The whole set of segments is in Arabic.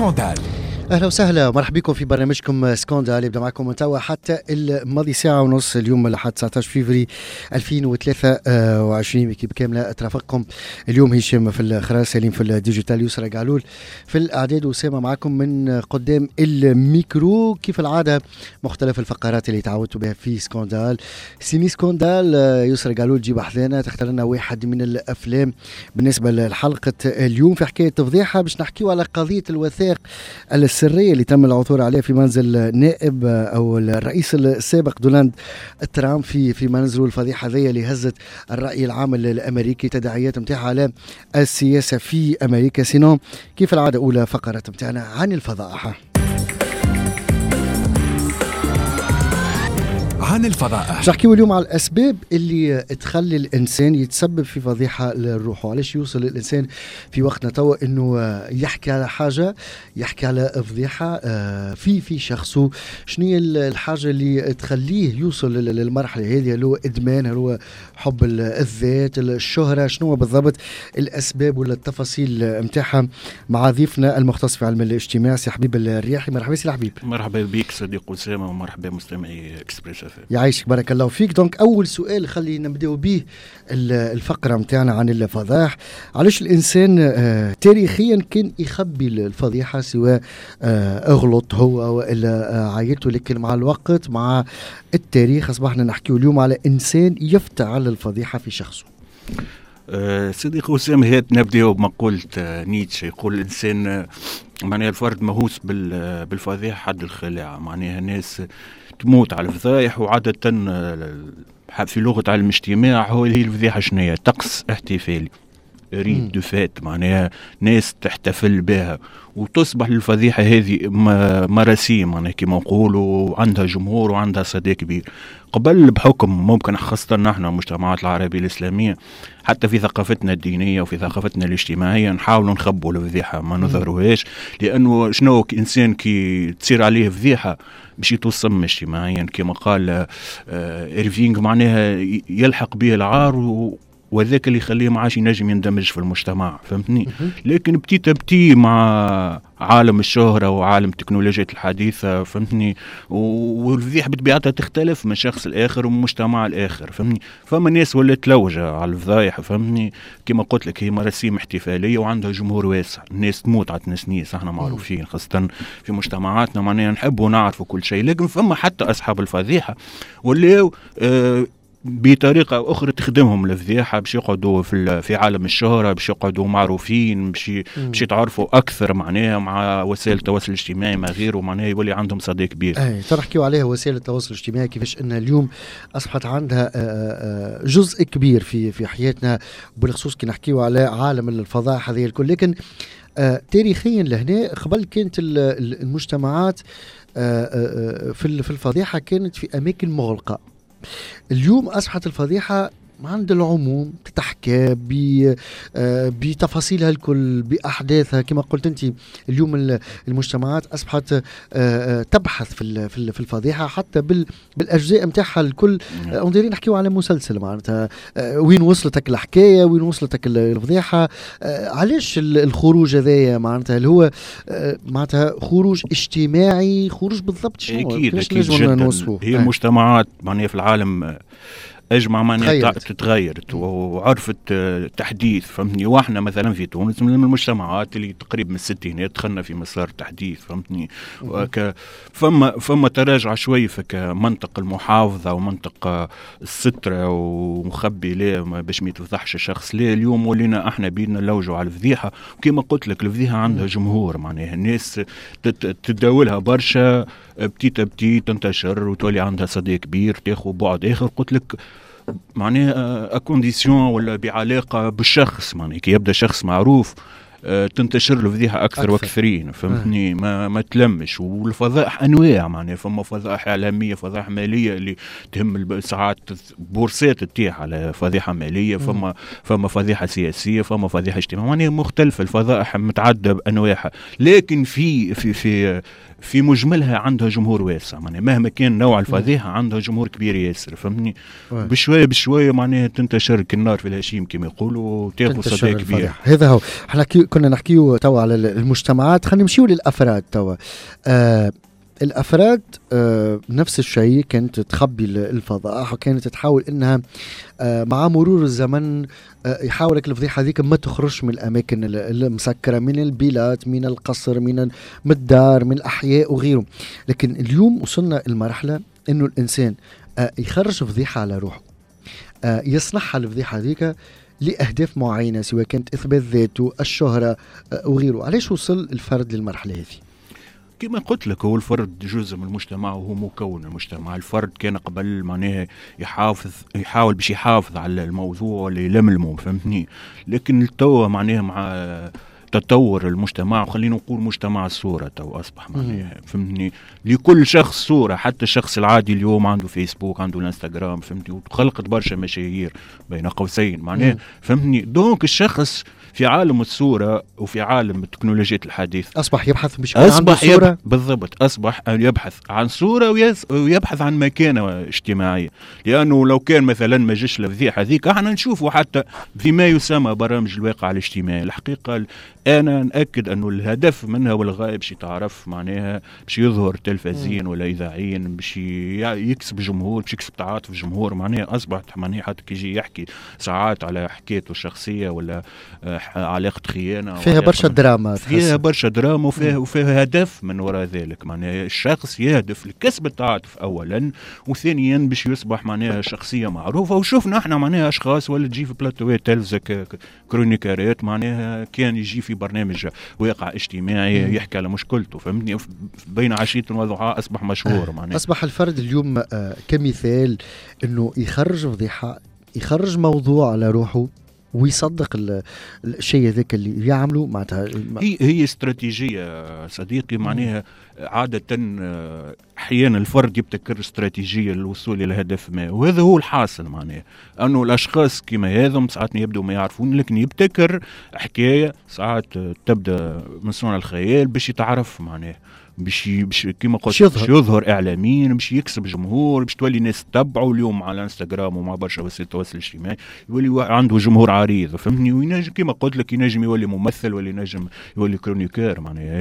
سكوندال. أهلا وسهلا مرحبا بكم في برنامجكم سكوندال. يبدأ معكم توا حتى الماضي ساعة ونص اليوم لحد 19 فيفري 2023 بكاملة. ترافقكم اليوم هشام في الخراس، سليم في الديجيتال، يسرى قعلول في الإعداد، وسامة معكم من قدام الميكرو. كيف العادة مختلف الفقرات اللي تعودتوا بها في سكوندال. سيني سكوندال يسرى قعلول تجيب أحذانا تختار لنا واحد من الأفلام بالنسبة لحلقة اليوم في حكاية تفضيحة، باش نحكيو على قضية الوثائق السرية اللي تم العثور عليها في منزل نائب أو الرئيس السابق دونالد ترامب في منزله. الفضيحة هذه اللي هزت الرأي العام الأمريكي، تداعيات متاعها على السياسة في أمريكا. سينو كيف العادة أولى فقرة متاعنا عن الفضائح. عن الفضائح باش نحكيو اليوم على الأسباب اللي تخلي الإنسان يتسبب في فضيحة لروحه. علاش يوصل الإنسان في وقتنا توا إنه يحكي على حاجة، يحكي على فضيحة في شخصه؟ شنو هي الحاجة اللي تخليه يوصل للمرحلة هذه؟ هل هو إدمان؟ هل هو حب الذات؟ الشهرة؟ شنو بالضبط الأسباب ولا التفاصيل متاعها؟ مع ضيفنا المختص في علم الاجتماع سي حبيب الرياحي. مرحبا سي حبيب. مرحبا بك صديق أسامة، ومرحبا مستمعي اكسبريس. يعيشك بارك الله فيك. دونك أول سؤال خلينا نبدأ به الفقرة متاعنا عن الفضائح. علاش الإنسان تاريخيا كان يخبي الفضيحة، سواء اغلط هو وإلا عائلته، لكن مع الوقت مع التاريخ أصبحنا نحكي اليوم على إنسان يفتح على الفضيحة في شخصه. صديق أسامة، هات نبدأ بمقولة نيتشه، يقول الإنسان معناها الفرد مهووس بالفضيحة حد الخلاعة. معناها الناس تموت على الفضائح، وعادة في لغة علم الاجتماع هي الفضيحة شنية؟ طقس احتفالي، ريد دو فات، معناها ناس تحتفل بها، وتصبح الفضيحة هذه مراسيم، معناها كما نقولوا عندها جمهور وعندها صدى كبير. قبل بحكم ممكن خاصة نحن المجتمعات العربية الإسلامية، حتى في ثقافتنا الدينية وفي ثقافتنا الاجتماعية نحاولوا نخبوا الفضيحة، ما نظهروهاش، لأنه شنو إنسان كي تصير عليه فضيحة باش يتوصم اجتماعيا كما قال إيرفينغ، معناها يلحق به العار، وذاك اللي يخليه معاش ينجم يندمج في المجتمع، فهمتني؟ لكن بتي مع عالم الشهرة وعالم التكنولوجيا الحديثة، فهمتني؟ والفضيحة بطبيعتها تختلف من شخص الآخر ومن مجتمع الآخر، فهمتني؟ فما ناس ولات تلوجة على الفضايح، فهمتني؟ كما قلت لك هي مراسيم احتفالية وعندها جمهور واسع، الناس تموت على تنسنيس، احنا معروفين خاصة في مجتمعاتنا، معناها نحبوا نعرفوا كل شيء. لكن فما حتى أصحاب الفضيحة واللي بطريقة أخرى تخدمهم الفضيحة باش يقعدوا في عالم الشهرة، باش يقعدوا معروفين، باش يتعرفوا أكثر معناها مع وسائل التواصل الاجتماعي ما غيره، معناها يولي عندهم صدى كبير. تحكيوا عليها وسائل التواصل الاجتماعي، كيفاش أن اليوم أصبحت عندها جزء كبير في حياتنا، بالخصوص كي نحكيوا على عالم الفضائح هذه الكل. لكن تاريخيا لهنا قبل كانت المجتمعات في الفضيحة كانت في أماكن مغلقة. اليوم أصبحت الفضيحة عند العموم، تتحكى بتفاصيلها الكل، بأحداثها. كما قلت أنت اليوم المجتمعات أصبحت تبحث في الفضيحة، حتى بالأجزاء متاعها الكل. نديرين نحكيو على مسلسل معناتها وين وصلتك الحكاية، وين وصلتك الفضيحة. علاش الخروج هذايا معناتها اللي هو معناتها خروج اجتماعي، خروج بالضبط شنو؟ أكيد جدا. هي مجتمعات معناها في العالم أجمع معناها تتغيرت وعرفت تحديث، فهمتني؟ واحنا مثلا في تونس من المجتمعات اللي تقريبا من الستينات دخلنا في مسار تحديث، فهمتني؟ فما تراجع شوي في منطق المحافظة ومنطق السترة ومخبي ليه باش ما يتفضحش الشخص. ليه اليوم ولينا احنا بيدنا نلوجوا على الفضيحة، وكما قلت لك الفضيحة عندها جمهور، معناها الناس تتداولها برشا، بتي تنتشر وتولي عندها صدى كبير، تاخذ بعد آخر. قلت لك معناها أكونديسيون ولا بعلاقة بالشخص، معناها كي يبدأ شخص معروف تنتشر له فضيحة أكثر وأكثرين، فهمتني؟ ما تلمش. والفضائح أنواع، معناها فما فضائح إعلامية، فضائح مالية اللي تهم ساعات بورصات تتيح على فضيحة مالية، فما فضيحة سياسية، فما فضيحة اجتماعية، معناها مختلفة. الفضائح متعددة بأنواعها، لكن في مجملها عندها جمهور واسع، معناها مهما كان نوع الفضيحة عندها جمهور كبير ياسر، فهمتني؟ بشوية معناها تنتشر كالنار في الهشيم كما يقولوا، وتاخذ صدى كبير. هذا هو. احنا كنا نحكيو توا على المجتمعات، خلينا نمشيو للأفراد توا. الأفراد نفس الشيء، كانت تخبي الفضائح وكانت تحاول إنها مع مرور الزمن يحاولك الفضيحة هذيك ما تخرج من الأماكن المسكرة، من البيلات، من القصر، من الدار، من الأحياء وغيره. لكن اليوم وصلنا المرحلة إنه الإنسان يخرج فضيحة على روحه، يصنعها الفضيحة هذيك لأهداف معينة، سواء كانت إثبات ذاته، الشهرة وغيره. علاش وصل الفرد للمرحلة هذه؟ كما قلت لك، هو الفرد جزء من المجتمع وهو مكون المجتمع. الفرد كان قبل معناه يحاول باش يحافظ على الموضوع ولا يلملمه، فهمتني. لكن التو معناه مع تطور المجتمع، وخلينا نقول مجتمع الصورة تو أصبح معناه، فهمتني، لكل شخص صورة. حتى الشخص العادي اليوم عنده فيسبوك، عنده الانستغرام، فهمتني، وخلقت برشا مشاهير بين قوسين معناه، فهمتني. دونك الشخص في عالم الصورة وفي عالم التكنولوجيات الحديث أصبح يبحث مش عنده صورة، بالضبط، أصبح يبحث عن صورة ويبحث عن مكانة اجتماعية. لأنه لو كان مثلا ما جيش الفضيحة هذيك، احنا نشوفوا حتى فيما يسمى برامج الواقع الاجتماعي. الحقيقة أنا نأكد أنه الهدف منها والغاية باش تعرف معناها، باش يظهر تلفزيين ولا إذاعيين، باش يكسب جمهور، باش يكسب تعاطف الجمهور. معناها أصبحت معناها حتى كيجي يحكي ساعات على حكايته الشخصية ولا علاقة خيانة، فيها برشا دراما، فيها برشا دراما وفيها هدف من وراء ذلك. معناها الشخص يهدف لكسب التعاطف أولا، وثانيا باش يصبح معناها شخصية معروفة. وشوفنا احنا معناها أشخاص ولا تجي في بلاتوات تلفزة كرونيكارات، معناها كان يجي في برنامج واقع اجتماعي يحكي على مشكلته، فهمتني، بين عشية وضحاها أصبح مشهور. معناها أصبح الفرد اليوم كمثال أنه يخرج فضيحة، يخرج موضوع على روحه ويصدق الشيء ذاك اللي يعمله. معناتها هي استراتيجية صديقي، معناها عادة أحيانا الفرد يبتكر استراتيجية للوصول إلى هدف ما، وهذا هو الحاصل. معناه أنه الأشخاص كما هذم ساعات يبدو ما يعرفون، لكن يبتكر حكاية ساعات تبدأ من صنع الخيال باش يتعرف، معناه باش كما قلت باش يظهر اعلاميا، باش يكسب جمهور، باش تولي ناس تتبعه اليوم على انستغرام ومع برشا وسائل التواصل الاجتماعي، يولي عنده جمهور عريض، فهمني. وينجم كما قلت لك ينجم يولي ممثل، ولا ينجم يولي كرونيكير.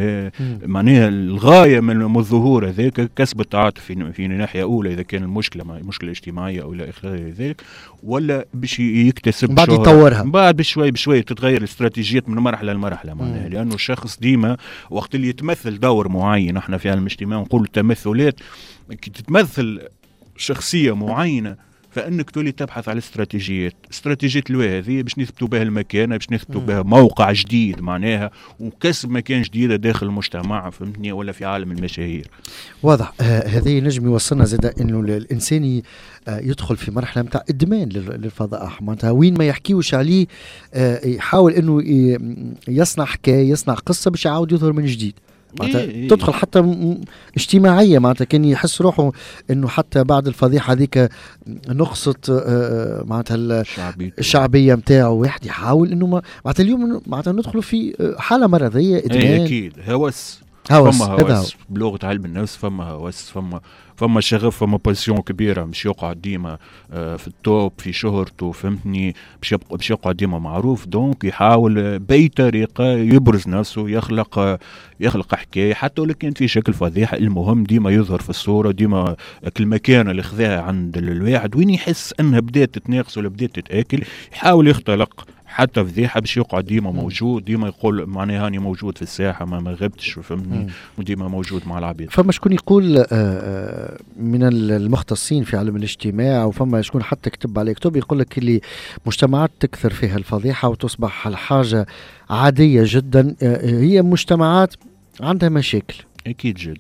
معناها الغايه من الظهور هذاك كسب التعاطف في ناحيه اولى، اذا كان المشكله مشكله اجتماعيه او الى اخره ذلك، ولا باش يكتسب بعد يطورها، بعد بشوي بشوي تتغير الاستراتيجيات من مرحله لمرحله. معناها لانه الشخص ديما وقت اللي يتمثل دور معين، نحن في علم الاجتماع نقول تمثلات، تتمثل شخصية معينة فانك تولي تبحث على استراتيجية الواحد هذه باش نثبتوا بها المكانة، باش نثبتوا بها موقع جديد معناها، وكسب مكان جديدة داخل المجتمع، فهمتني، ولا في عالم المشاهير. واضح. هذه نجم يوصلنا زاد انه الانسان يدخل في مرحلة متاع ادمان للفضائح، معناتها وين ما يحكيوش عليه يحاول انه يصنع حكاية، يصنع قصة باش يعاود يظهر من جديد. تدخل حتى اجتماعية، معناتها كان يحس روحه انه حتى بعد الفضيحة هذيك نقصت معناتها الشعبية متاعه، واحد يحاول انه معناتها اليوم معناتها ندخلوا في حالة مرضية، ادمان. اكيد هوس بلغة علم النفس، فما هوس، فما شغف، فما باسيون كبيرة، مش يقعد ديما في التوب في شهرته، فهمتني، مش يقعد ديما معروف. دونك يحاول بأي طريقة يبرز نفسه، يخلق حكاية حتى ولو كان في شكل فضيحة. المهم ديما يظهر في الصورة، ديما المكانة اللي خذاها عند الواحد وين يحس انها بدأت تتناقص ولا بدأت تتآكل، يحاول يختلق حتى فضيحة باش يقعد ديما موجود، ديما يقول معناها هاني موجود في الساحة، ما غبتش، فهمني، وديما موجود مع العبيد. فما شكون يقول من المختصين في علم الاجتماع، وفما شكون حتى كتب عليه كتب يقول لك اللي مجتمعات تكثر فيها الفضيحة وتصبح الحاجة عادية جدا هي مجتمعات عندها مشاكل. أكيد جدا.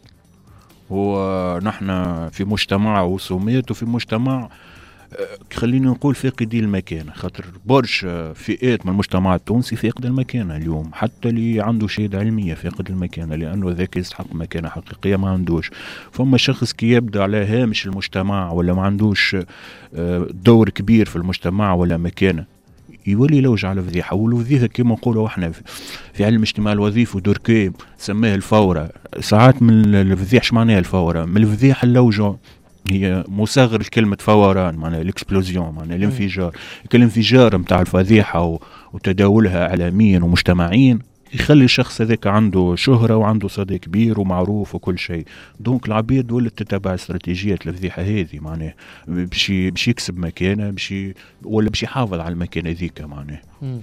ونحن في مجتمع وسميت، وفي مجتمع خلينا نقول فاقدي المكانة، خاطر برشا فئات من المجتمع التونسي فاقد المكانة اليوم، حتى اللي عنده شهادة علمية فاقد المكانة، لأنه ذاك يستحق مكانة حقيقية ما عندوش. فما شخص كي يبدأ على هامش المجتمع ولا ما عندوش دور كبير في المجتمع ولا مكانة، يولي لوج على فضيحة. والوظيفة كما نقولوا احنا في علم الاجتماع الوظيفة دوركي سماه الفورة. ساعات من الفضيحة، اش معناها الفورة؟ من الفضيحة اللوجة، هي مصغر كلمة فوران، معناها الاكسبلوزيون، معناها الانفجار. الانفجار متاع الفضيحة وتداولها اعلاميا ومجتمعيا يخلي الشخص هذاك عنده شهرة وعنده صدى كبير ومعروف وكل شيء. دونك العبيد ولت تتبع استراتيجيات الفضيحة هذه معناه باش يكسب مكانه ولا باش يحافظ على المكانة ذيك معناه.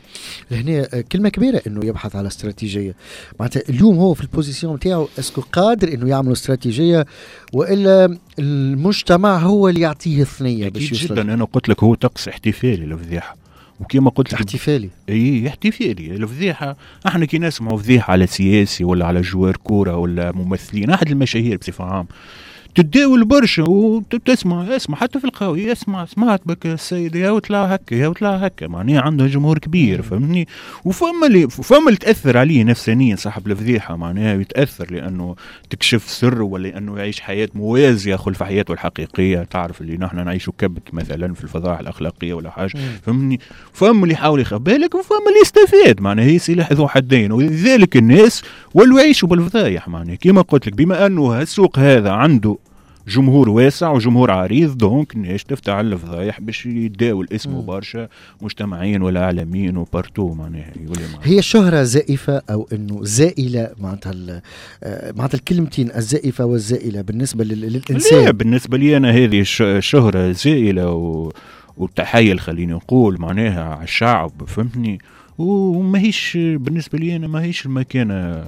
هنا كلمة كبيرة انه يبحث على استراتيجية. معناتها اليوم هو في البوزيسيون نتاعو اسكو قادر انه يعمل استراتيجية والا المجتمع هو اللي يعطيه الثنية باش يوصل؟ جدا. انا قلت لك هو طقس احتفالي الفضيحة، وكما قلت لك احتفالي. اي احتفالي الفضيحة. احنا كي نسمعوا فضيحة على سياسي ولا على جوار كورة ولا ممثلين احد المشاهير بصفة عامة تتداول برشا وتسمع حتى في القهوة سمعت بك السيد يا وطلع هكا معناها عنده جمهور كبير فهمني. وفما اللي تأثر عليه نفسانيا صاحب الفضيحة معناها يتأثر لأنه تكشف سر ولا لأنه يعيش حياة موازية خلف حياته الحقيقية. تعرف اللي نحن نعيش كبت مثلا في الفضائح الأخلاقية ولا حاجة فهمني. فما اللي يحاول يخبالك وفما اللي يستفاد معناها. هي سلاح ذو حدين، ولذلك الناس ولوا يعيشوا بالفضايح معناها. كما قلت لك بما أنه السوق هذا عنده جمهور واسع وجمهور عريض، دونك الناس تفتح على الفضايح باش يداول اسمه برشا مجتمعيا ولا عالميا وبارتو معناها. هي الشهرة زائفة او انه زائلة معناتها الكلمتين الزائفة والزائلة بالنسبة للإنسان؟ لا بالنسبة لي أنا هذه الشهرة زائلة وتحايل خليني نقول معناها على الشعب فهمتني. وما هيش بالنسبة لي أنا ما هيش المكانة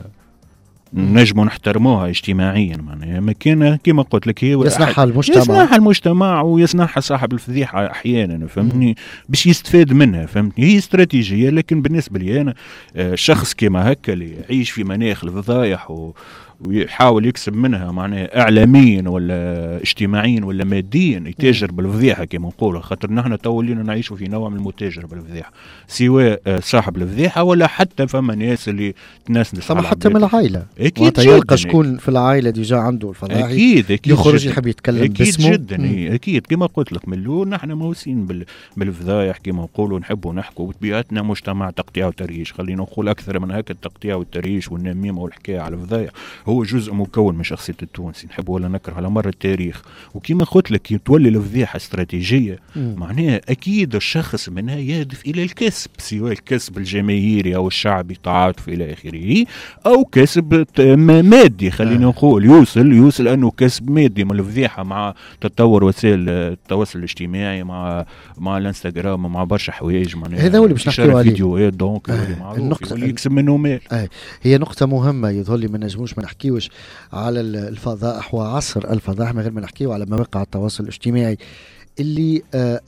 نجموا نحترموها اجتماعيا معناها. مكانة كما قلت لك هي يصنعها المجتمع ويصنعها صاحب الفضيحة أحيانا فهمتني باش يستفاد منها فهمتني. هي استراتيجية، لكن بالنسبة لي أنا شخص كما هكا اللي يعيش في مناخ الفضايح ويحاول يكسب منها معناها اعلاميا ولا اجتماعيا ولا ماديا، يتاجر بالفضيحه كما نقولوا. خاطر نحن تولينا نعيشوا في نوع من المتاجر بالفضيحه، سواء صاحب الفضيحه ولا حتى فما ناس اللي تنسنس على حتى من العائله. اكيد يلقى شكون في العائله ديجا عنده الفضايح اكيد يخرج يحب يتكلم باسمه. جدا اكيد كما قلت لك من الاول نحن موسين بالفضايح كما نقولوا، نحبوا نحكوا. بطبيعتنا مجتمع تقطيع وتريش، خلينا نقول اكثر من هكا. التقطيع والتريش والنميمه والحكايه على الفضايح هو جزء مكون من شخصية التونسي، نحب ولا نكره على مر التاريخ. وكما قلت لك تولي الفضيحة استراتيجية معناها أكيد الشخص منها يهدف إلى الكسب، سواء الكسب الجماهيري أو الشعبي تعاطف إلى آخره، أو كسب مادي خلينا نقول يوصل أنه كسب مادي من الفضيحة مع تطور وسائل التواصل الاجتماعي مع الانستغرام مع برشا حوايج معناها. هذا هو اللي باش نحكيو عليه فيديوهات دونك معروف اللي يكسب منه مال. هي نقطة مهمة يظهر لي ما نجموش ما نحكيوش على الفضائح وعصر الفضائح من غير ما نحكيو على مواقع التواصل الاجتماعي اللي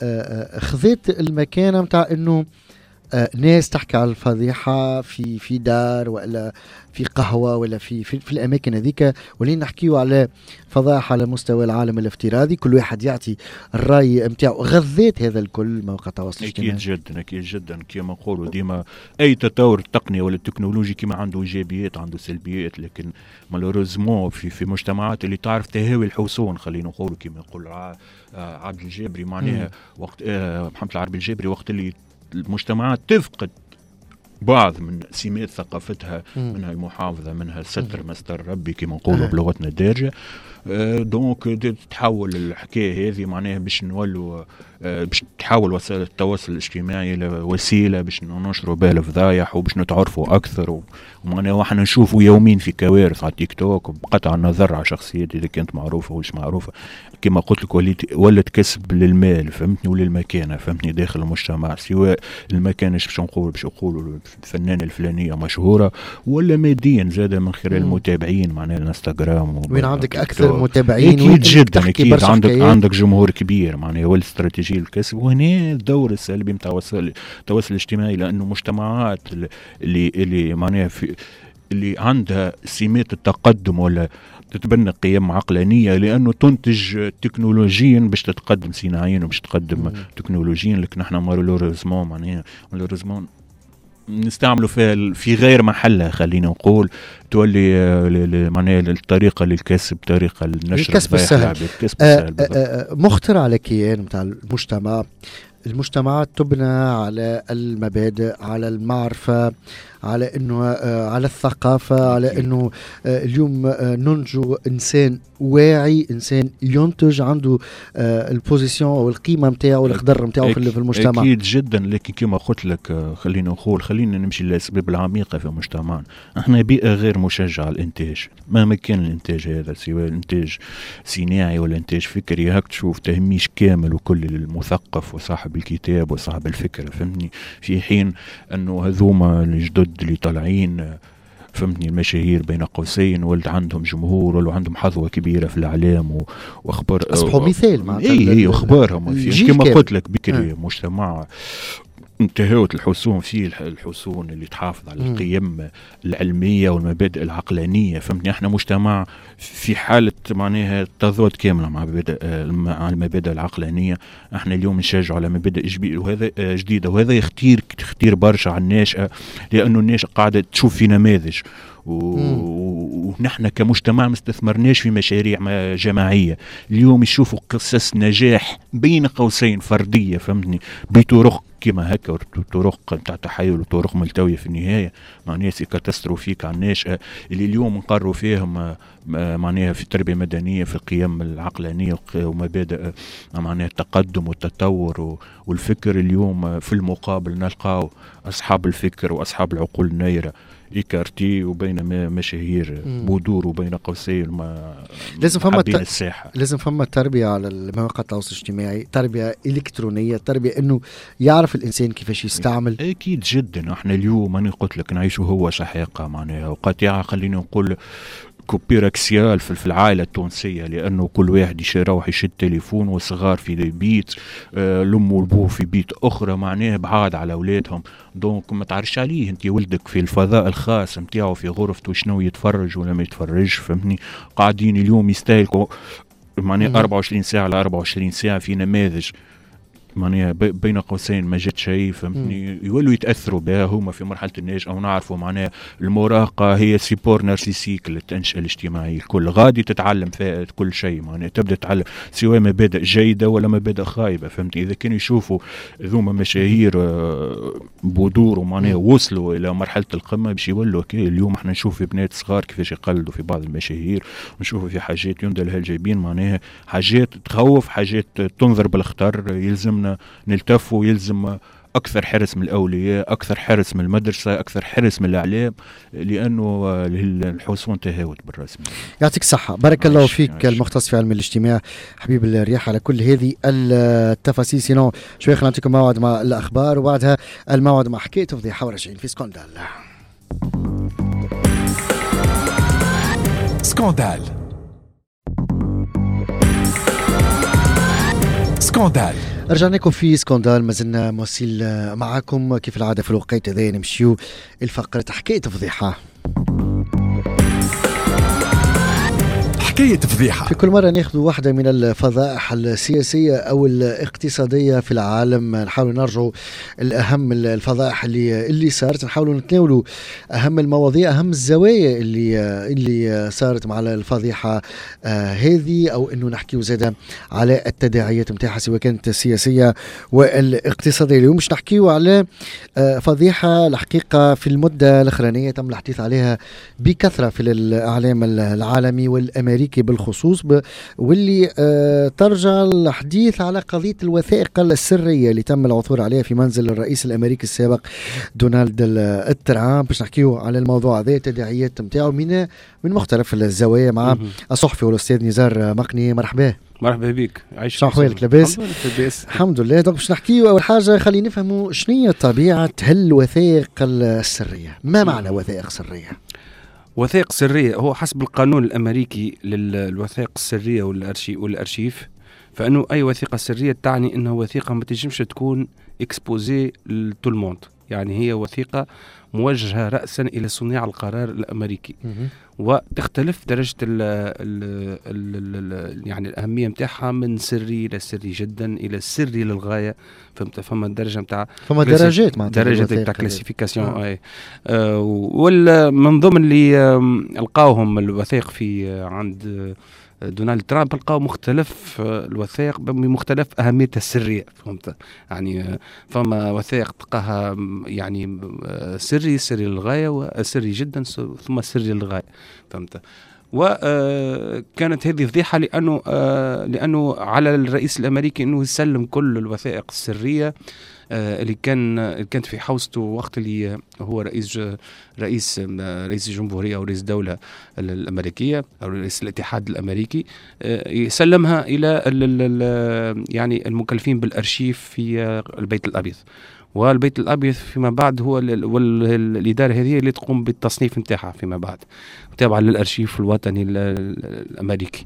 خذت المكانة متاع انه ناس تحكي على الفضيحة في دار ولا في قهوة ولا في الأماكن هذيك، ولين نحكيو على فضائح على مستوى العالم الافتراضي. كل واحد يعطي الرأي متاعه. غذيت هذا الكل مواقع التواصل الاجتماعي. أكيد جدا كما نقولوا ديما أي تطور التقني ولا التكنولوجي كما عنده إيجابيات عنده سلبيات، لكن مالوريزمون في مجتمعات اللي تعرف تهاوي الحصون خلينا نقولوا كما يقول عبد الجابري معناها وقت محمد العربي الجابري، وقت اللي المجتمعات تفقد بعض من سمات ثقافتها منها المحافظة منها الستر مستر ربي كما نقولوا بلغتنا الدارجة. دونك تتحول الحكاية هذه معناها باش نولوا باش تحول وسائل التواصل الاجتماعي لوسيلة باش ننشروا بها الفضايح وباش نتعرفوا أكثر. ومعناها احنا نشوفوا يومين في كوارث على تيك توك بقطع النظر على شخصيات إذا كانت معروفة ولا مش معروفة. كما قلت لك ولت كسب للمال فهمتني وللمكانة فهمتني داخل المجتمع، سواء المكانة باش نقولوا الفنانة الفلانية مشهورة ولا ماديا زاد من خلال المتابعين معناها الانستغرام. وين عندك أكثر متابعين أكيد جدا أكيد عندك جمهور كبير معناها هو الاستراتيجية الكسب. وهنا الدور السلبي متاع التواصل الاجتماعي، لأنه مجتمعات اللي معناها اللي عندها سمات التقدم ولا تتبنى قيم عقلانية لأنه تنتج تكنولوجيا باش تتقدم صناعيا وباش تقدم تكنولوجيا، لكن احنا مالوريزمون معناها نستعملوا فيها في غير محلها خلينا نقول. تولي معناها الطريقة للكسب طريقة للنشر الكسب السهل. مخترع على كيان متاع المجتمعات تبنى على المبادئ على المعرفة على انه على الثقافه، على انه اليوم ننجو انسان واعي، انسان ينتج عنده البوزيشن او القيمه نتاعو والقدر نتاعو في المجتمع. اكيد جدا، لكن كما قلت لك خلينا نمشي للاسباب العميقه في المجتمع. احنا بيئه غير مشجعه الانتاج، مهما كان الانتاج هذا، سواء انتاج صناعي ولا انتاج فكري، هاك تشوف تهميش كامل وكل المثقف وصاحب الكتاب وصاحب الفكره، فهمتني، في حين انه هذوما الجدد اللي طالعين، فهمتني، المشاهير بين قوسين، ولد عندهم جمهور ولا عندهم حظوة كبيرة في الإعلام وأخبار، أصبحوا مثال معناتها. إيه أخبارهم كما قلت لك بكري. مجتمع انتهت الحصون فيه، الحصون اللي تحافظ على القيم العلمية والمبادئ العقلانية، فهمتني. احنا مجتمع في حالة معناها تضاد كاملة مع المبادئ العقلانية. احنا اليوم نشجع على مبادئ جديدة، وهذا يختير برشا على الناشئة، لأنه الناشئة قاعدة تشوف في نماذج، ونحن كمجتمع ما استثمرناش في مشاريع جماعية. اليوم يشوفوا قصص نجاح بين قوسين فردية، فهمتني، بطرق كما هكا، طرق نتاع تحايل وطرق ملتوية في النهاية، معناها كاتاستروفيك على الناشئة اللي اليوم نقروا فيهم معناها في التربية المدنية، في القيم العقلانية ومبادئ معناها التقدم والتطور والفكر. اليوم في المقابل نلقاو أصحاب الفكر وأصحاب العقول النيرة إيكارتي، وبين مشاهير بودور وبين قوسين لازم الساحة. لازم فما تربية على مواقع التواصل الاجتماعي، تربية إلكترونية، تربية إنه يعرف الإنسان كيفاش يستعمل. أكيد جدا. احنا اليوم أنا قلت لك نعيشه هو شحيقة معناها وقطيعة، خليني نقول كوبيراكسيال في العائلة التونسية، لأنه كل واحد يروح يشد تليفون، والصغار في بيت، الأم والبوه في بيت أخرى، معناه بعاد على أولادهم. دونك ما تعرفش عليه انت ولدك في الفضاء الخاص متاعه في غرفته شنو يتفرج ولا ما يتفرج، فهمني. قاعدين اليوم يستهلكوا معناه 24 ساعة على 24 ساعة في نماذج معناها بين قوسين ما جات شيء، فهمتني. يولوا يتاثروا بها هما في مرحله النشأة، ونعرفوا معناها المراهقه هي سيبور نارسيسيك للتنشئه الاجتماعيه. الكل غادي تتعلم فيها كل شيء، معناها تبدا تتعلم سواء مبادئ جيده ولا مبادئ خايبه، فهمتني. اذا كانوا يشوفوا ذوما مشاهير بودور ومعناها وصلوا الى مرحله القمه، باش يولوا اليوم احنا نشوف في بنات صغار كيفاش يقلدوا في بعض المشاهير، ونشوفوا في حاجات يندى لها الجايبين، معناها حاجات تخوف، حاجات تنظر بالخطر. يلزمنا نلتفوا، يلزم أكثر حرص من الأولياء، أكثر حرص من المدرسة، أكثر حرص من الإعلام، لأنه الحصون تهاوت بالرسمي. يعطيك الصحة، بارك الله فيك المختص في علم الاجتماع حبيب الرياح على كل هذه التفاصيل. سينو شوي خلينا نعطيكم موعد مع الأخبار، وبعدها الموعد مع حكاية فضيحة وراجعين في سكوندال. سكوندال سكوندال. رجعنا لكم في سكوندال، ما زلنا موصل معكم كيف العادة في الوقت هذا. نمشيو الفقرة حكاية فضيحة. حكاية فضيحة. في كل مرة ناخذ واحدة من الفضائح السياسية أو الاقتصادية في العالم، نحاول نرجعوا الأهم الفضائح اللي صارت، نحاولوا نتناولوا أهم المواضيع، أهم الزوايا اللي صارت مع الفضيحة هذه، أو إنه نحكيوا زادة على التداعيات متاعها سواء كانت السياسية والاقتصادية. اليوم مش نحكيوا على فضيحة الحقيقة في المدة الأخرانية تم الحديث عليها بكثرة في الإعلام العالمي والأمريكي بالخصوص، واللي ترجع الحديث على قضية الوثائق السرية اللي تم العثور عليها في منزل الرئيس الأمريكي السابق دونالد ترامب. باش نحكيو على الموضوع هذا التداعيات متاعه من مختلف الزوايا مع الصحفي والأستاذ نزار مقني. مرحبا. مرحبا بك، عايش شو احوالك؟ لاباس؟ الحمد لله. دونك باش نحكيو اول حاجه، خلينا نفهموا شنو هي طبيعه هالوثائق السريه. ما معنى وثائق سريه؟ وثائق سريه هو حسب القانون الامريكي للوثائق السريه والارشيف، فانه اي وثيقه سريه تعني انها وثيقه ما تنجمش تكون اكسبوزي لتو الموند، يعني هي وثيقه موجهه راسا الى صناع القرار الامريكي، وتختلف درجه يعني الاهميه نتاعها من سري الى سري جدا الى سري للغايه. فما الدرجه نتاع فما درجات معناتها درجه تاع كلاسيفيكاسيون. ومن ضمن اللي لقاوهم الوثائق في عند دونالد ترامب لقاو مختلف الوثائق بمختلف أهميتها السرية، فهمت؟ يعني فما وثائق تلقاها يعني سري للغاية وسري جدا ثم سري للغاية، فهمت؟ وكانت هذه فضيحة لأنه على الرئيس الأمريكي أنه يسلم كل الوثائق السرية اللي كانت في حوزته وقت اللي هو رئيس الجمهورية أو رئيس الدولة الأمريكية أو رئيس الاتحاد الأمريكي، يسلمها إلى يعني المكلفين بالأرشيف في البيت الأبيض. والبيت الأبيض فيما بعد هو الإدارة هذه اللي تقوم بالتصنيف نتاعها فيما بعد تابعة للأرشيف الوطني الأمريكي.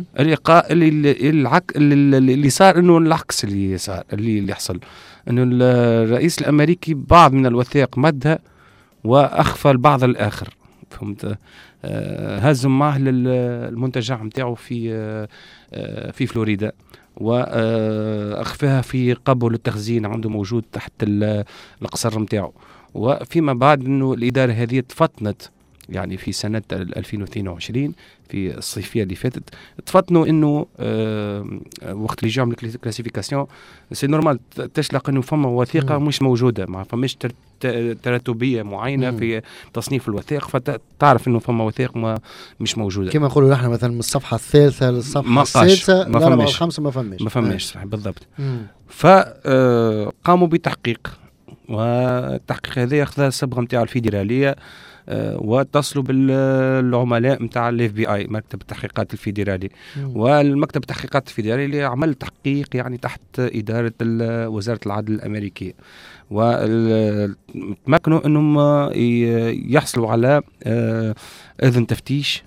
اللي صار إنه العكس اللي صار اللي يحصل إنه الرئيس الأمريكي بعض من الوثائق مدها وأخفى البعض الآخر، فهمت؟ هزم معه المنتجع متاعه في فلوريدا وأخفاها في قبو التخزين عنده موجود تحت القصر متاعه. وفيما بعد أنه الإدارة هذه تفطنت يعني في سنة 2022 في الصيفية اللي فاتت تفطنوا انه وقت اللي جاهم الكلاسيفيكاسيون سي نورمال تشلق انه فما وثيقة مش موجودة، ما فماش تراتبية معينة في تصنيف الوثائق، فتعرف انه فما وثائق مش موجودة كما نقولوا نحن مثلا من الصفحة الثالثة للصفحة السادسة ل 5 ما فماش صحيح بالضبط. فقاموا بتحقيق، والتحقيق هذا أخذ الصبغة متاع الفيدرالية واتصلوا بالعملاء متاع الاف بي اي مكتب التحقيقات الفيدرالي. والمكتب التحقيقات الفيدرالي اللي عمل تحقيق يعني تحت إدارة وزارة العدل الأمريكية، وتمكنوا أنهم يحصلوا على إذن تفتيش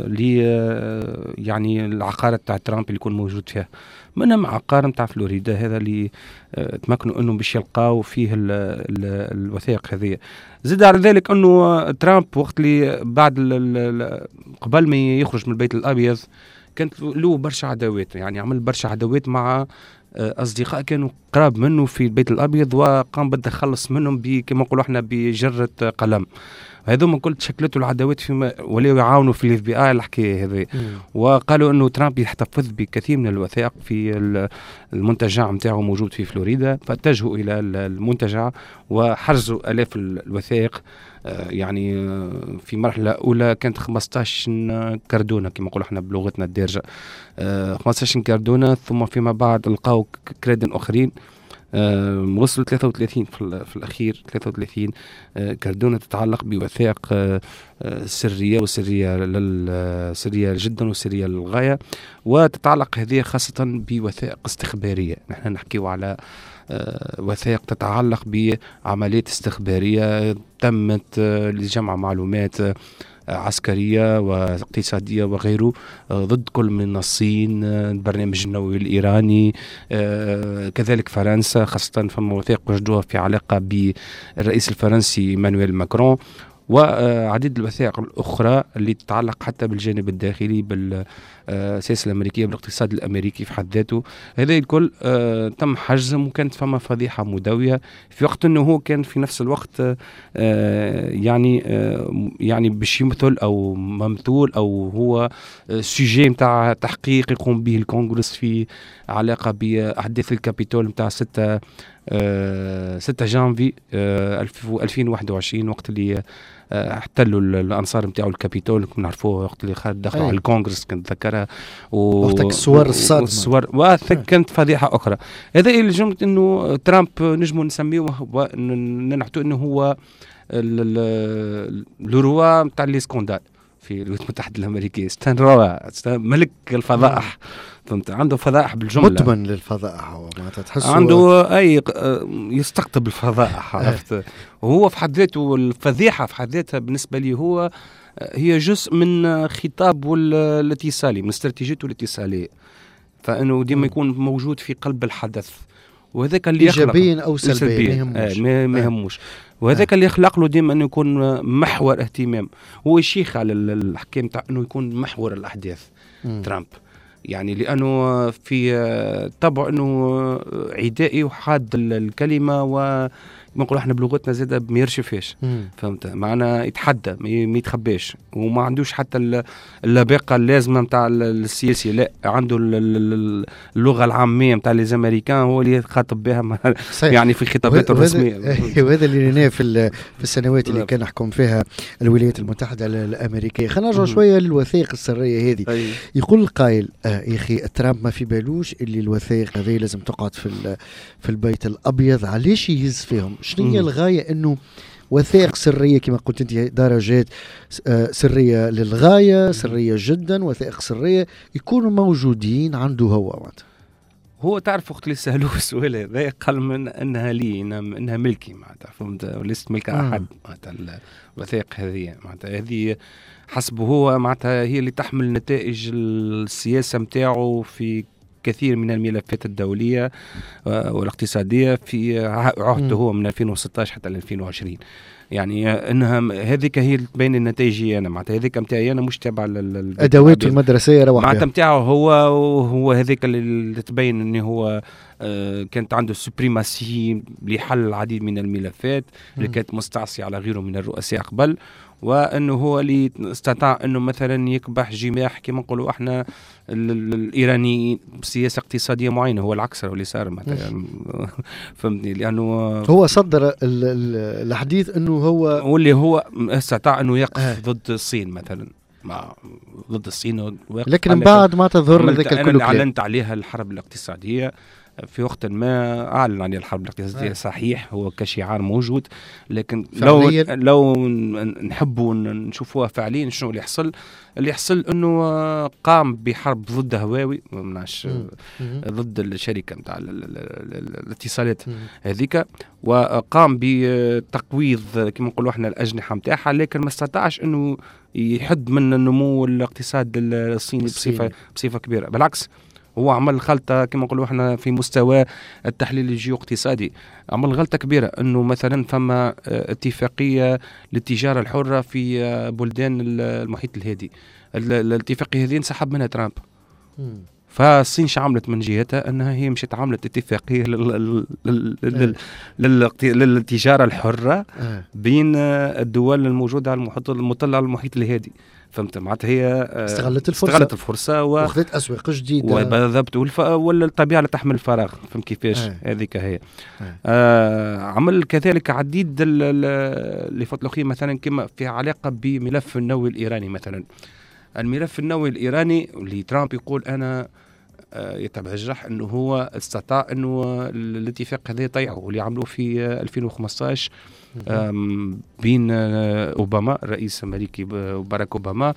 يعني العقارة تاع ترامب اللي يكون موجود فيها، منهم عقار متاع فلوريدا هذا اللي تمكنوا أنهم باش يلقاو فيه الوثائق هذه. زد على ذلك أنه ترامب وقت اللي بعد قبل ما يخرج من البيت الأبيض كانت له برشا عداوات، يعني عمل برشا عداوات مع أصدقاء كانوا قراب منه في البيت الأبيض، وقام بالتخلص منهم كما نقولوا احنا بجرة قلم. هذوما كل شكلته العداوات فيما وليوا يعاونوا في الاف بي اي الحكايه هذه. وقالوا انه ترامب يحتفظ بكثير من الوثائق في المنتجع نتاعو موجود في فلوريدا، فاتجهوا الى المنتجع وحرزوا الاف الوثائق. يعني في مرحله اولى كانت 15 كردونه كما نقولوا احنا بلغتنا الدارجه، 15 كردونه، ثم فيما بعد لقاو كريدن اخرين وصلوا 33 في الأخير 33 كردونة تتعلق بوثائق سرية سرية جدا وسرية للغاية، وتتعلق هذه خاصة بوثائق استخبارية. نحن نحكيو على وثائق تتعلق بعمليات استخبارية تمت لجمع معلومات عسكرية واقتصادية وغيره ضد كل من الصين، البرنامج النووي الإيراني، كذلك فرنسا، خاصة فما وثائق وجدوها في علاقة بالرئيس الفرنسي إيمانويل ماكرون، وعديد الوثائق الأخرى اللي تتعلق حتى بالجانب الداخلي بالسياسة الأمريكية بالاقتصاد الأمريكي في حد ذاته. هذا الكل تم حجزهم، وكانت فما فضيحة مدوية في وقت أنه هو كان في نفس الوقت يعني باش يمثل أو ممثول أو هو سوجي متاع تحقيق يقوم به الكونغرس في علاقة بأحداث الكابيتول متاع 6 جانفي 2021 وقت اللي احتلوا الانصار نتاعو الكابيتول. كنا نعرفوه وقت اللي دخلوا على الكونغرس كنت ذكرها وقتك الصور الصادمه كانت فضيحه اخرى. هذا اللي جمله انه ترامب نجموا نسميوه ونحكوا انه هو الروا نتاع لي سكوندال في الولايات المتحدة الأمريكية. ملك الفضائح، فهمت؟ عنده فضائح بالجملة، مدمن للفضائح، معناتها تحسه عنده يستقطب الفضائح، عرفت؟ وهو في حد ذاته الفضيحة في حد ذاتها بالنسبة لي هي جزء من خطاب الاتصالي، من استراتيجيته الاتصالية، فإنه ديما يكون موجود في قلب الحدث، وهذاك اللي إيجابيا أو سلبيا ما يهموش. وهذاك اللي يخلق له ديما أنه يكون محور اهتمام. هو يشيخ على الحكاية تاع أنه يكون محور الأحداث ترامب، يعني لأنه في طبع أنه عدائي وحاد الكلمة، نقول احنا بلغتنا زاده ما يرشفش، فهمت معنا يتحدى ما يتخباش، وما عندوش حتى اللباقه اللازمه نتاع السياسي، لا عنده اللغه العاميه نتاع لي زامريكان هو اللي يخاطب بها يعني في الخطابات الرسميه. وهذا اللي لنا في السنوات اللي كان يحكم فيها الولايات المتحده الامريكيه. خلينا نرجع شويه للوثائق السريه هذه. يقول القائل يا اخي ترامب ما في بالوش اللي الوثائق هذه لازم تقعد في البيت الابيض، علاش يهز فيهم؟ شنو هي الغايه انه وثائق سريه كما قلت انت درجات سريه للغايه، سريه جدا، وثائق سريه يكونوا موجودين عنده هو تعرف وقت اللي سألوه السؤال هذا قال من انها لي انها ملكي معناتها، فهمت، وليست ملك احد معناتها الوثائق هذه، معناتها هذه حسبه هو معناتها هي اللي تحمل نتائج السياسه نتاعو في كثير من الملفات الدوليه والاقتصاديه في عهده هو من 2016 حتى 2020. يعني انها هذيك هي تبين النتائجيه، انا معناتها هذيك نتاعي انا مش تابع الادوات المدرسيه روح معناتها نتاعو هو هذيك اللي تبين انه هو كانت عنده سوبريماسي لحل العديد من الملفات اللي كانت مستعصيه على غيره من الرؤساء قبل، وانه هو اللي استطاع انه مثلا يكبح جماح كما نقولوا احنا الايراني بسياسه اقتصاديه معينه. هو العكس اللي صار مثلا فهمتني، لانه هو صدر الحديث انه هو واللي هو استطاع انه يقف ضد الصين مثلا، ضد الصين، لكن من بعد ما تظهر ذاك الكل اللي اعلنت عليها الحرب الاقتصاديه في وقت ما أعلن عن الحرب الاقتصادية صحيح، هو كشعار موجود، لكن لو نحبوا نشوفوها فعليا شنو اللي يحصل انه قام بحرب ضد هواوي ضد الشركة متاع الاتصالات هذيك، وقام بتقويض كما نقولوا احنا الأجنحة متاعها، لكن ما استطاعش انه يحد من النمو الاقتصاد الصيني بصفة كبيرة. بالعكس هو عمل غلطة كما نقولوا احنا في مستوى التحليل الجيو اقتصادي، عمل غلطة كبيرة انه مثلا فما اتفاقية للتجارة الحرة في بلدان المحيط الهادي، الاتفاقية هذه انسحب منها ترامب، فالصين عملت من جهتها انها هي مشت عملت اتفاقية للتجارة الحرة بين الدول الموجودة على المطلة على المحيط الهادي، فهمت معناتها هي استغلت الفرصة واخذت أسواق جديدة وبالضبط، ولا الطبيعة لا تحمل الفراغ، فهمت كيفاش هذيك هي. عمل كذلك عديد اللي فضلوا مثلا كما في علاقة بملف النووي الإيراني مثلا. الملف النووي الإيراني اللي ترامب يقول أنا يتبجح أنه هو استطاع أنه الاتفاق هذا يطيعه، واللي عملوه في 2015 بين أوباما الرئيس الأمريكي باراك أوباما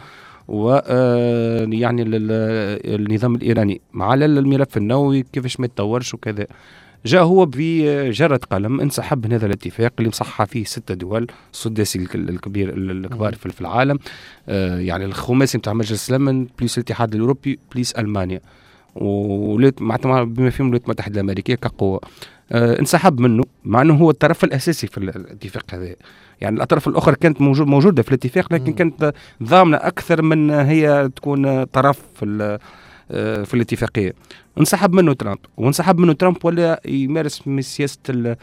ويعني النظام الإيراني مع الملف النووي كيفاش ما يتطورش وكذا. جاء هو بجرة قلم انسحب من هذا الاتفاق اللي مصحى فيه 6 دول السداسي الكبار في العالم، يعني الخماسي نتاع مجلس الأمن بليس الاتحاد الأوروبي بليس ألمانيا معناتها بما فيهم الولايات المتحدة الأمريكية كقوة. انسحب منه مع أنه هو الطرف الأساسي في الاتفاق هذا، يعني الأطراف الأخرى كانت موجودة في الاتفاق لكن كانت ضامنة أكثر من هي تكون طرف في الاتفاقية. انسحب منه ترامب ولا يمارس من سياسة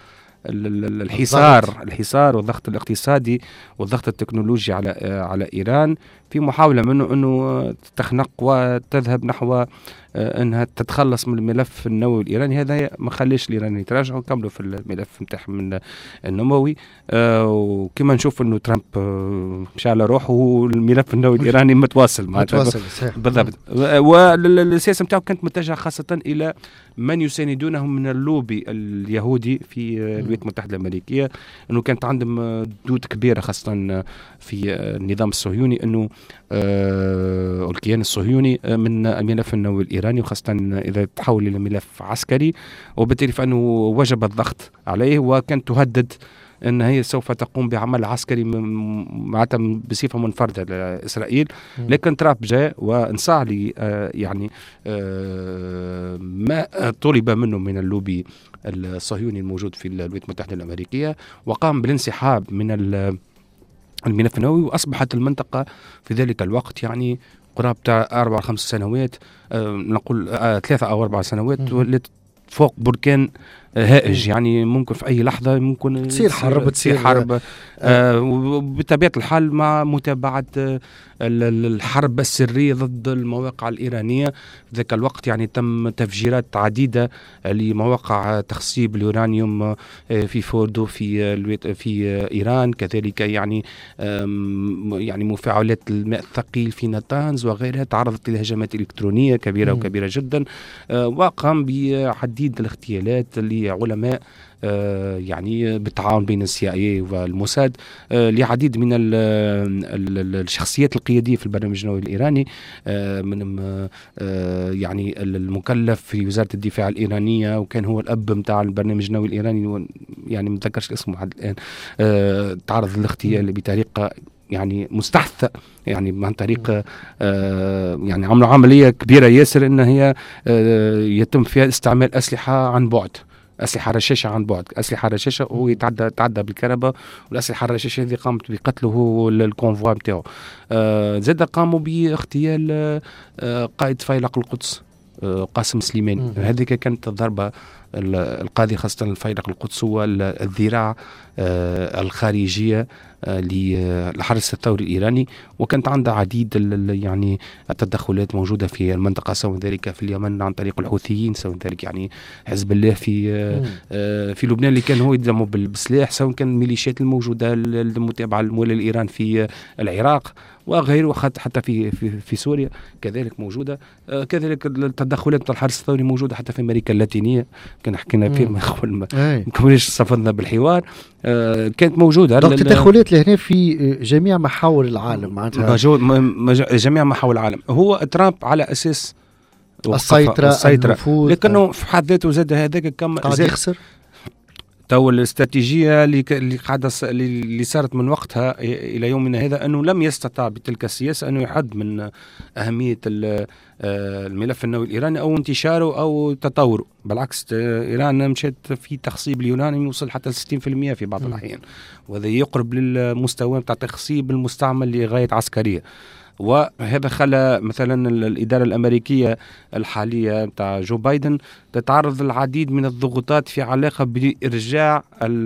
الحصار والضغط الاقتصادي والضغط التكنولوجي على إيران في محاولة منه أنه تخنق وتذهب نحو أنها تتخلص من الملف النووي الإيراني. هذا ما خليش الإيرانيين يتراجعوا وكملوا في الملف متاعهم النووي، وكما نشوف أنه ترامب مشى على روحه والملف النووي الإيراني متواصل بالضبط. والسياسة متاعه كانت متجهة خاصة إلى من يساندونهم من اللوبي اليهودي في الولايات المتحدة الأمريكية، أنه كانت عندهم دود كبيرة خاصة في النظام الصهيوني أنه الكيان الصهيوني من الملف النووي الإيراني، وخاصة إذا تحول إلى ملف عسكري، وبالتالي فإنه وجب الضغط عليه وكانت تهدد أن هي سوف تقوم بعمل عسكري معناتها بصفة منفردة لإسرائيل. لكن ترامب جاء وانصاع لي يعني ما طلب منه من اللوبي الصهيوني الموجود في الولايات المتحدة الأمريكية، وقام بالانسحاب من الملف النووي، وأصبحت المنطقة في ذلك الوقت يعني قرابة 4 أو 5 سنوات، نقول 3 أو 4 سنوات ولت فوق بركان هائج، يعني ممكن في اي لحظه ممكن تصير حرب وبطبيعه الحال مع متابعه الحرب السريه ضد المواقع الايرانيه. في ذاك الوقت يعني تم تفجيرات عديده لمواقع تخصيب اليورانيوم في فوردو في ايران، كذلك يعني مفاعلات الماء الثقيل في ناتانز وغيرها تعرضت لهجمات الكترونيه كبيره وكبيره جدا. وقام بعديد الاغتيالات لعلماء يعني بالتعاون بين CIA والموساد لعديد من الشخصيات القيادية في البرنامج النووي الإيراني، من يعني المكلف في وزارة الدفاع الإيرانية، وكان هو الأب متاع البرنامج النووي الإيراني، يعني متذكرش اسمه حد الآن. تعرض للاغتيال بطريقة يعني مستحثة، يعني عن طريق يعني عملوا عملية كبيرة ياسر إن هي يتم فيها استعمال أسلحة عن بعد، أسلحة رشاشة عن بعد، أسلحة رشاشة وهو يتعدى بالكهرباء، والأسلحة الرشاشة هذه قامت بقتله الكونفوا نتاعو. زاد قاموا باغتيال قائد فيلق القدس قاسم سليماني. هذه كانت الضربة القاضي خاصة الفيلق القدس هو الذراع الخارجية للحرس الثوري الإيراني، وكانت عنده عديد يعني التدخلات موجودة في المنطقة، سواء ذلك في اليمن عن طريق الحوثيين، سواء ذلك يعني حزب الله في لبنان اللي كان هو يدعمه بالسلاح، سواء كان الميليشيات الموجودة المتابعة المولى لإيران في العراق وغيره، حتى في سوريا كذلك موجودة. كذلك التدخلات بتاع الحرس الثوري موجودة حتى في أمريكا اللاتينية، كان حكينا فيه ما كناش صفدنا بالحوار. كانت موجودة التدخلات لهنا في جميع محاور العالم، معناتها جميع محاور العالم. هو ترامب على أساس السيطرة النفوذ، لكنه في حد ذاته زاد هذاك قاعد يخسر. تو الاستراتيجية اللي صارت من وقتها إلى يومنا هذا أنه لم يستطع بتلك السياسة أنه يحد من أهمية الملف النووي الإيراني أو انتشاره أو تطوره. بالعكس إيران مشت في تخصيب اليورانيوم يوصل حتى 60% في بعض الأحيان، وهذا يقرب للمستوى بتاع تخصيب المستعمل لغاية عسكرية. وهذا خلى مثلا الإدارة الأمريكية الحالية بتاع جو بايدن تتعرض للعديد من الضغوطات في علاقة بإرجاع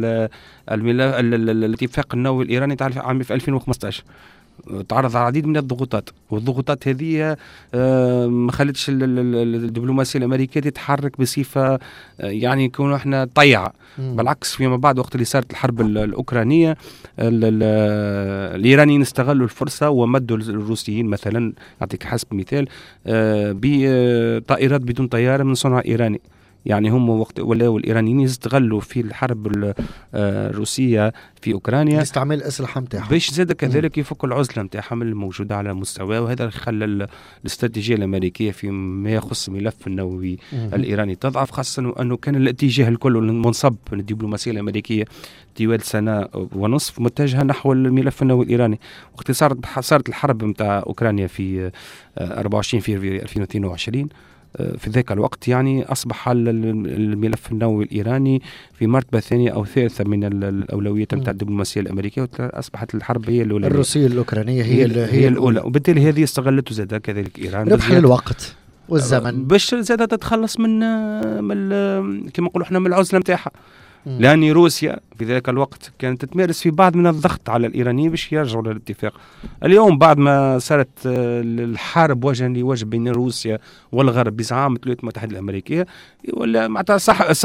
الاتفاق النووي الإيراني في 2015. تعرض على العديد من الضغوطات، والضغوطات هذه ما خلتش الدبلوماسية الأمريكية تتحرك بصفة يعني يكونوا احنا طيعة. بالعكس فيما بعد وقت اللي صارت الحرب الأوكرانية الإيرانيين استغلوا الفرصة ومدوا الروسيين مثلا، أعطيك حسب مثال بطائرات بدون طيارة من صنع إيراني. يعني هم وقت ولاو الإيرانيين يستغلوا في الحرب الروسية في أوكرانيا يستعمل الأسلحة متاعهم باش زاد كذلك يفك العزلة متاعهم الموجودة على مستوى. وهذا خلى الاستراتيجية الأمريكية فيما يخص ملف النووي الإيراني تضعف، خاصة أنه كان الاتجاه الكل المنصب من الدبلوماسية الأمريكية طوال سنة ونصف متجهة نحو الملف النووي الإيراني. وقت صارت الحرب متاع أوكرانيا في 24 فبراير 2022 في ذاك الوقت يعني أصبح الملف النووي الإيراني في مرتبة ثانية أو ثالثة من الأولويات متاع الدبلوماسية الأمريكية، وأصبحت الحرب هي الأولى، الروسية الأوكرانية هي الأولى. وبالتالي هذه استغلته زادها كذلك إيران ربح الوقت والزمن باش زادها تتخلص من كما نقولوا احنا من العزلة متاعها. لأن روسيا في ذلك الوقت كانت تتمارس في بعض من الضغط على الإيرانيين باش يرجعوا للاتفاق. اليوم بعد ما صارت الحرب وجها لوجه بين روسيا والغرب بزعامة الولايات المتحدة الأمريكية، ولا معناتها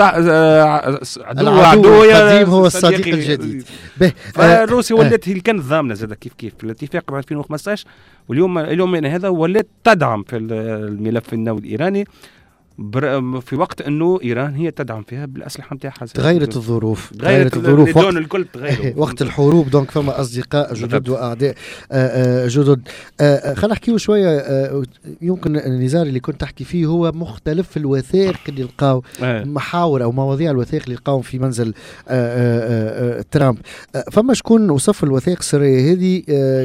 عدو القديم هو الصديق الجديد. روسيا ولات هي اللي كانت ضامنة زاد كيف في الاتفاق 2015، واليوم هذا ولات تدعم في الملف النووي الإيراني في وقت انه ايران هي تدعم فيها بالاسلحه نتاعها. تغيرت الظروف اللون الكل تغيروا وقت الحروب. دونك فما اصدقاء جدد واعداء جدد. خلينا نحكيو شويه. يمكن النزار اللي كنت تحكي فيه هو مختلف الوثائق اللي لقاو محاور او مواضيع الوثائق اللي لقاهم في منزل ترامب. فما شكون وصف الوثائق السريه هذه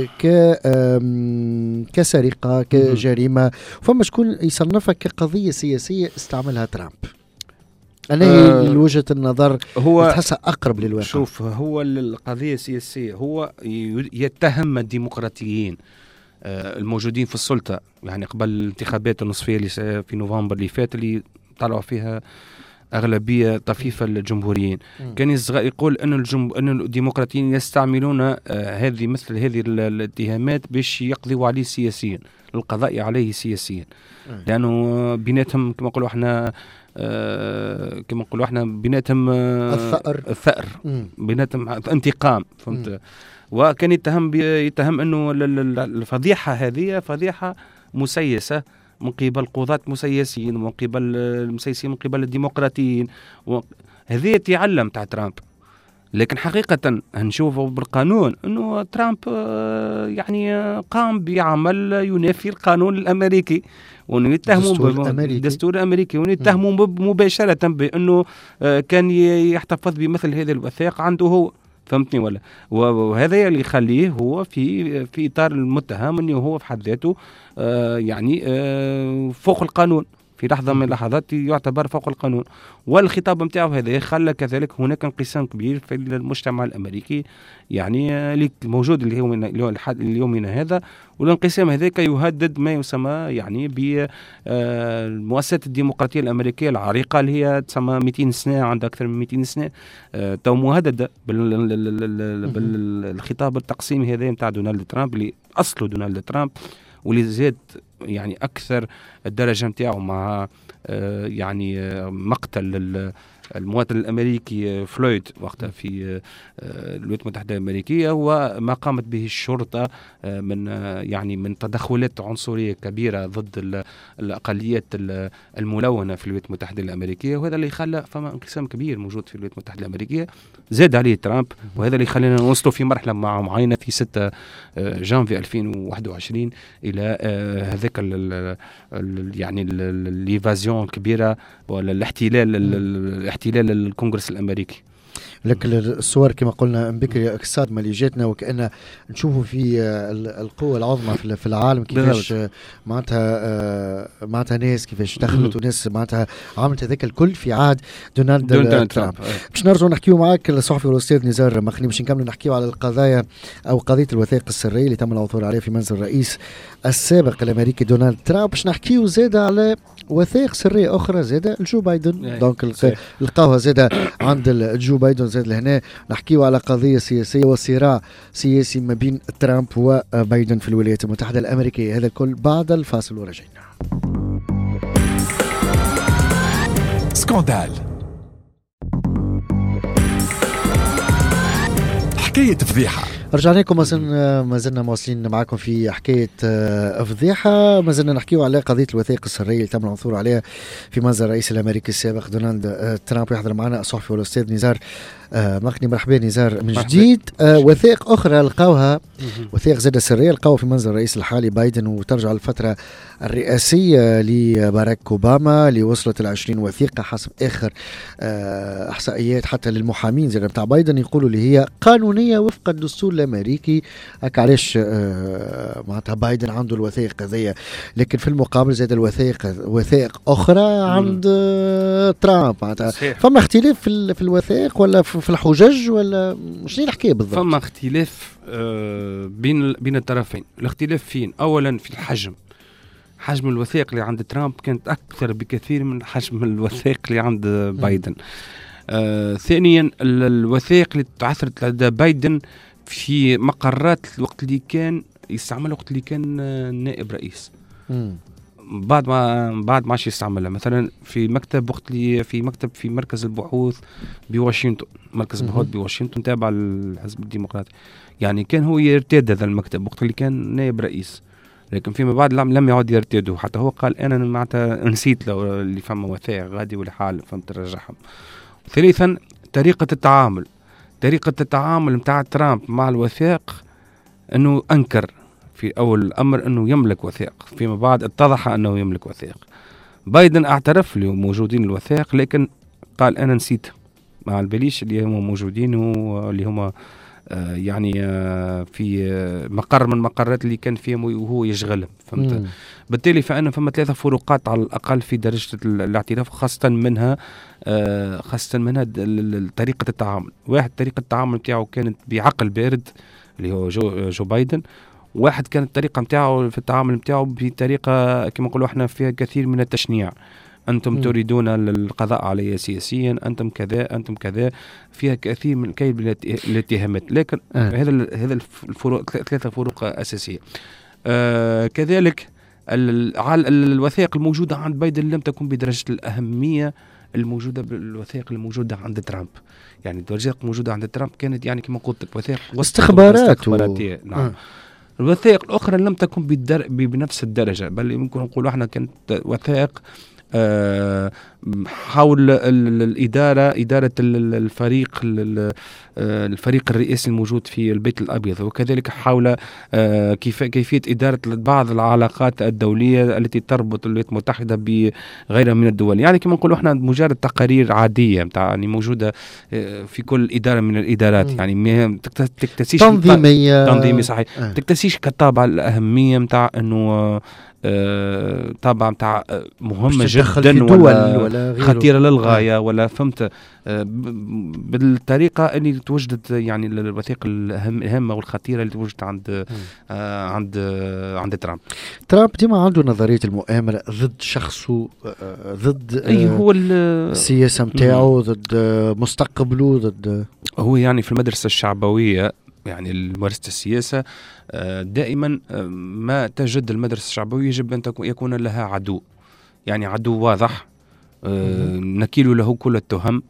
كسرقه كجريمه، فما شكون يصنفها كقضيه سياسيه استعملها ترامب. أنا وجهة النظر هو تحسها أقرب للواقع. شوف، هو القضية السياسية هو يتهم الديمقراطيين الموجودين في السلطة، يعني قبل الانتخابات النصفية اللي في نوفمبر اللي فات اللي طلعوا فيها أغلبية طفيفة للجمهوريين. كان يقول أن الديمقراطيين يستعملون مثل هذه الاتهامات باش يقضوا عليه سياسيا، القضاء عليه سياسيا، لأنه بيناتهم كما نقولوا احنا بيناتهم الثأر بيناتهم انتقام، فهمت. وكان يتهم أنه الفضيحة هذه فضيحة مسيسة من قبل قضاة مسيسين، من قبل المسيسين، من قبل الديمقراطيين. هذه تعلم تاع ترامب، لكن حقيقة هنشوفه بالقانون أنه ترامب يعني قام بعمل ينافي القانون الأمريكي، وأنه يتهموا بالدستور الأمريكي، وأنه يتهموا مباشرة بأنه كان يحتفظ بمثل هذه الوثائق عنده هو، فهمتني ولا؟ وهذا اللي يخليه هو في إطار المتهم أنه هو في حد ذاته يعني فوق القانون، في لحظة من اللحظات يعتبر فوق القانون. والخطاب متاعه هذا خلى كذلك هناك انقسام كبير في المجتمع الأمريكي، يعني اللي موجود اليومنا هذا. والانقسام هذاك يهدد ما يسمى يعني بالمؤسسات الديمقراطية الأمريكية العريقة اللي هي تسمى 200 سنة، عندها أكثر من 200 سنة، تو مهددة بالخطاب التقسيمي هذا متاع دونالد ترامب، اللي أصله دونالد ترامب، واللي زاد يعني أكثر الدرجة متاعه مع يعني مقتل المواطن الأمريكي فلويد وقتها في الولايات المتحدة الأمريكية، وما قامت به الشرطة من تدخلات عنصرية كبيرة ضد الأقليات الملونة في الولايات المتحدة الأمريكية. وهذا اللي خلى فما انقسام كبير موجود في الولايات المتحدة الأمريكية، زاد عليه ترامب، وهذا اللي خلينا نوصلوا في مرحلة معينة في 6 جانفي 2021 إلى هذاك يعني الإيفازيون الكبيرة ولا الاحتلال الكونغرس الأمريكي. لكن الصور كما قلنا بكري الصدمة اللي جاتنا وكأن نشوفوا في القوة العظمى في العالم كيفاش معناتها ناس كيفاش دخلت وناس معناتها عملت هذاك الكل في عهد دونالد ترامب. باش نرجع نحكيو معاك الصحفي والأستاذ نزار مخني باش نكمل نحكيو على القضايا أو قضية الوثائق السرية اللي تم العثور عليها في منزل الرئيس السابق الأمريكي دونالد ترامب. باش نحكيو زادة على وثائق سرية أخرى زادة الجو بايدن، دونك لقاوها زادة عند الجو بايدن زاد لهنا. نحكيو على قضية سياسية وصراع سياسي ما بين ترامب وبايدن في الولايات المتحدة الأمريكية. هذا الكل بعد الفاصل ورجعنا. سكاندال، حكاية فضيحة. رجعنا لكم، ما زلنا مواصلين معكم في حكاية فضيحة. ما زلنا نحكيو على قضية الوثائق السرية اللي تم العثور عليها في منزل الرئيس الأمريكي السابق دونالد ترامب. يحضر معنا الصحفي والأستاذ نزار مخني. مرحبا نزار من جديد. وثائق أخرى لقاوها، وثائق زادة سرية لقاوها في منزل الرئيس الحالي بايدن، وترجع الفترة الرئاسية لباراك أوباما اللي وصلت 20 وثيقة حسب آخر إحصائيات حتى للمحامين زي بتاع بايدن، يقولوا اللي هي قانونية وفق الدستور الأمريكي. علاش معناتها بايدن عنده الوثائق هذية، لكن في المقابل زاد وثائق أخرى عند ترامب. معناتها فما اختلاف في الوثائق ولا في الحجج ولا شنو الحكاية بالضبط؟ فما اختلاف بين الطرفين. الاختلاف فين؟ أولا في الحجم. حجم الوثائق اللي عند ترامب كانت أكثر بكثير من حجم الوثائق اللي عند بايدن. ثانيا الوثائق اللي تعثرت لدى بايدن في مقرات الوقت اللي كان يستعمل، وقت اللي كان نائب رئيس. بعد ما عادش يستعملها. مثلا في مكتب في مركز البحوث بواشنطن، مركز البحوث بواشنطن تابع للحزب الديمقراطي، يعني كان هو يرتاد هذا المكتب وقت اللي كان نائب رئيس، لكن فيما بعد لم يعد يرتاده. حتى هو قال انا معناتها نسيت لو اللي فما وثائق غادي والحال فهمت رجعهم. ثالثا طريقة التعامل متاع ترامب مع الوثائق، انه انكر في اول الامر انه يملك وثائق، فيما بعد اتضح انه يملك وثائق. بايدن اعترف له موجودين الوثائق، لكن قال انا نسيت، مع البليش اللي هم موجودين واللي هم يعني في مقر من المقرات اللي كان فيهم وهو يشغلهم، فهمت. بالتالي فإن فما 3 فروقات على الأقل في درجة الاعتراف، خاصة منها طريقة التعامل. واحد طريقة التعامل بتاعه كانت بعقل بارد اللي هو جو بايدن، واحد كانت الطريقة بتاعه في التعامل بتاعه بطريقة كما نقولوا احنا فيها كثير من التشنيع، أنتم تريدون القضاء علي سياسيا، أنتم كذا أنتم كذا، فيها كثير من كيد من الاتهامات. لكن هذا الفروق، ثلاثة فروق أساسية. كذلك الوثائق الموجودة عند بايدن لم تكن بدرجة الأهمية الموجودة بالوثائق الموجودة عند ترامب. يعني الوثائق الموجودة عند ترامب كانت يعني كما قلت وثائق استخباراتية. نعم. الوثائق الأخرى لم تكن بنفس الدرجة، بل يمكن نقول احنا كانت وثائق حول إدارة الفريق الرئاسي الموجود في البيت الأبيض، وكذلك حول كيفية إدارة بعض العلاقات الدولية التي تربط الولايات المتحدة بغيرها من الدول. يعني كما نقولوا احنا مجرد تقارير عادية يعني موجودة في كل إدارة من الإدارات، يعني ما تكتسيش تنظيمية صحيح، تكتسيش كطابع الأهمية متاع أنه طبعا متاع مهمة جدا ولا خطيرة للغاية ولا فهمت بالطريقة اللي توجدت يعني الوثائق الهامة والخطيرة اللي توجدت عند ترامب ديما عنده نظرية المؤامرة ضد شخصه، ضد هو السياسة متاعه، ضد مستقبله، ضد هو يعني في المدرسة الشعبوية يعني ممارسة السياسة دائما ما تجد المدرسة الشعبوية يجب أن يكون لها عدو، يعني عدو واضح نكيل له كل التهم،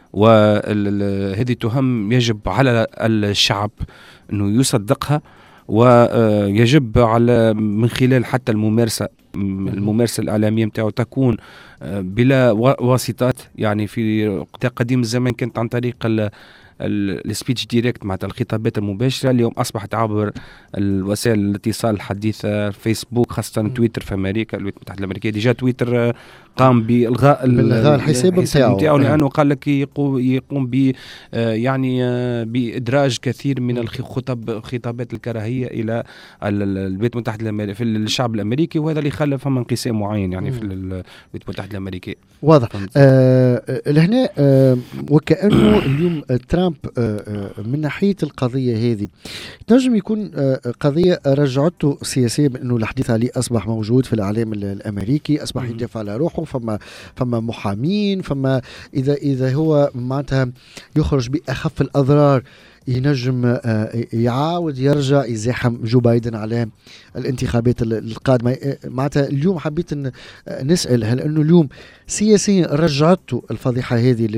وهذه التهم يجب على الشعب أنه يصدقها، ويجب على من خلال حتى الممارسة الإعلامية متاعه تكون بلا واسطات. يعني في قديم الزمان كانت عن طريق السبيتش ديريكت مع الخطابات المباشرة، اليوم أصبحت عبر الوسائل الاتصال الحديثة، فيسبوك خاصة تويتر في أمريكا، الولايات المتحدة الأمريكية. ديجا تويتر قام بإلغاء الحساب نتاعو لأنه قال لك يقوم يعني بإدراج كثير من الخطابات الكراهية إلى الولايات المتحدة في الشعب الأمريكي، وهذا اللي خلى فما انقسام معين يعني في الولايات المتحدة الأمريكية. واضح. لهنا وكأنه اليوم ترامب من ناحية القضية هذه نجم يكون قضية رجعته سياسية، بأنه الحديث عليه أصبح موجود في الإعلام الأمريكي، أصبح يدافع على روحه، فما محامين، فما إذا هو معناتها يخرج بأخف الأضرار ينجم يعاود يرجع يزاحم جو بايدن على الانتخابات القادمة. معناتها اليوم حبيت أن نسأل، هل أنه اليوم سياسيا رجعته الفضيحة هذه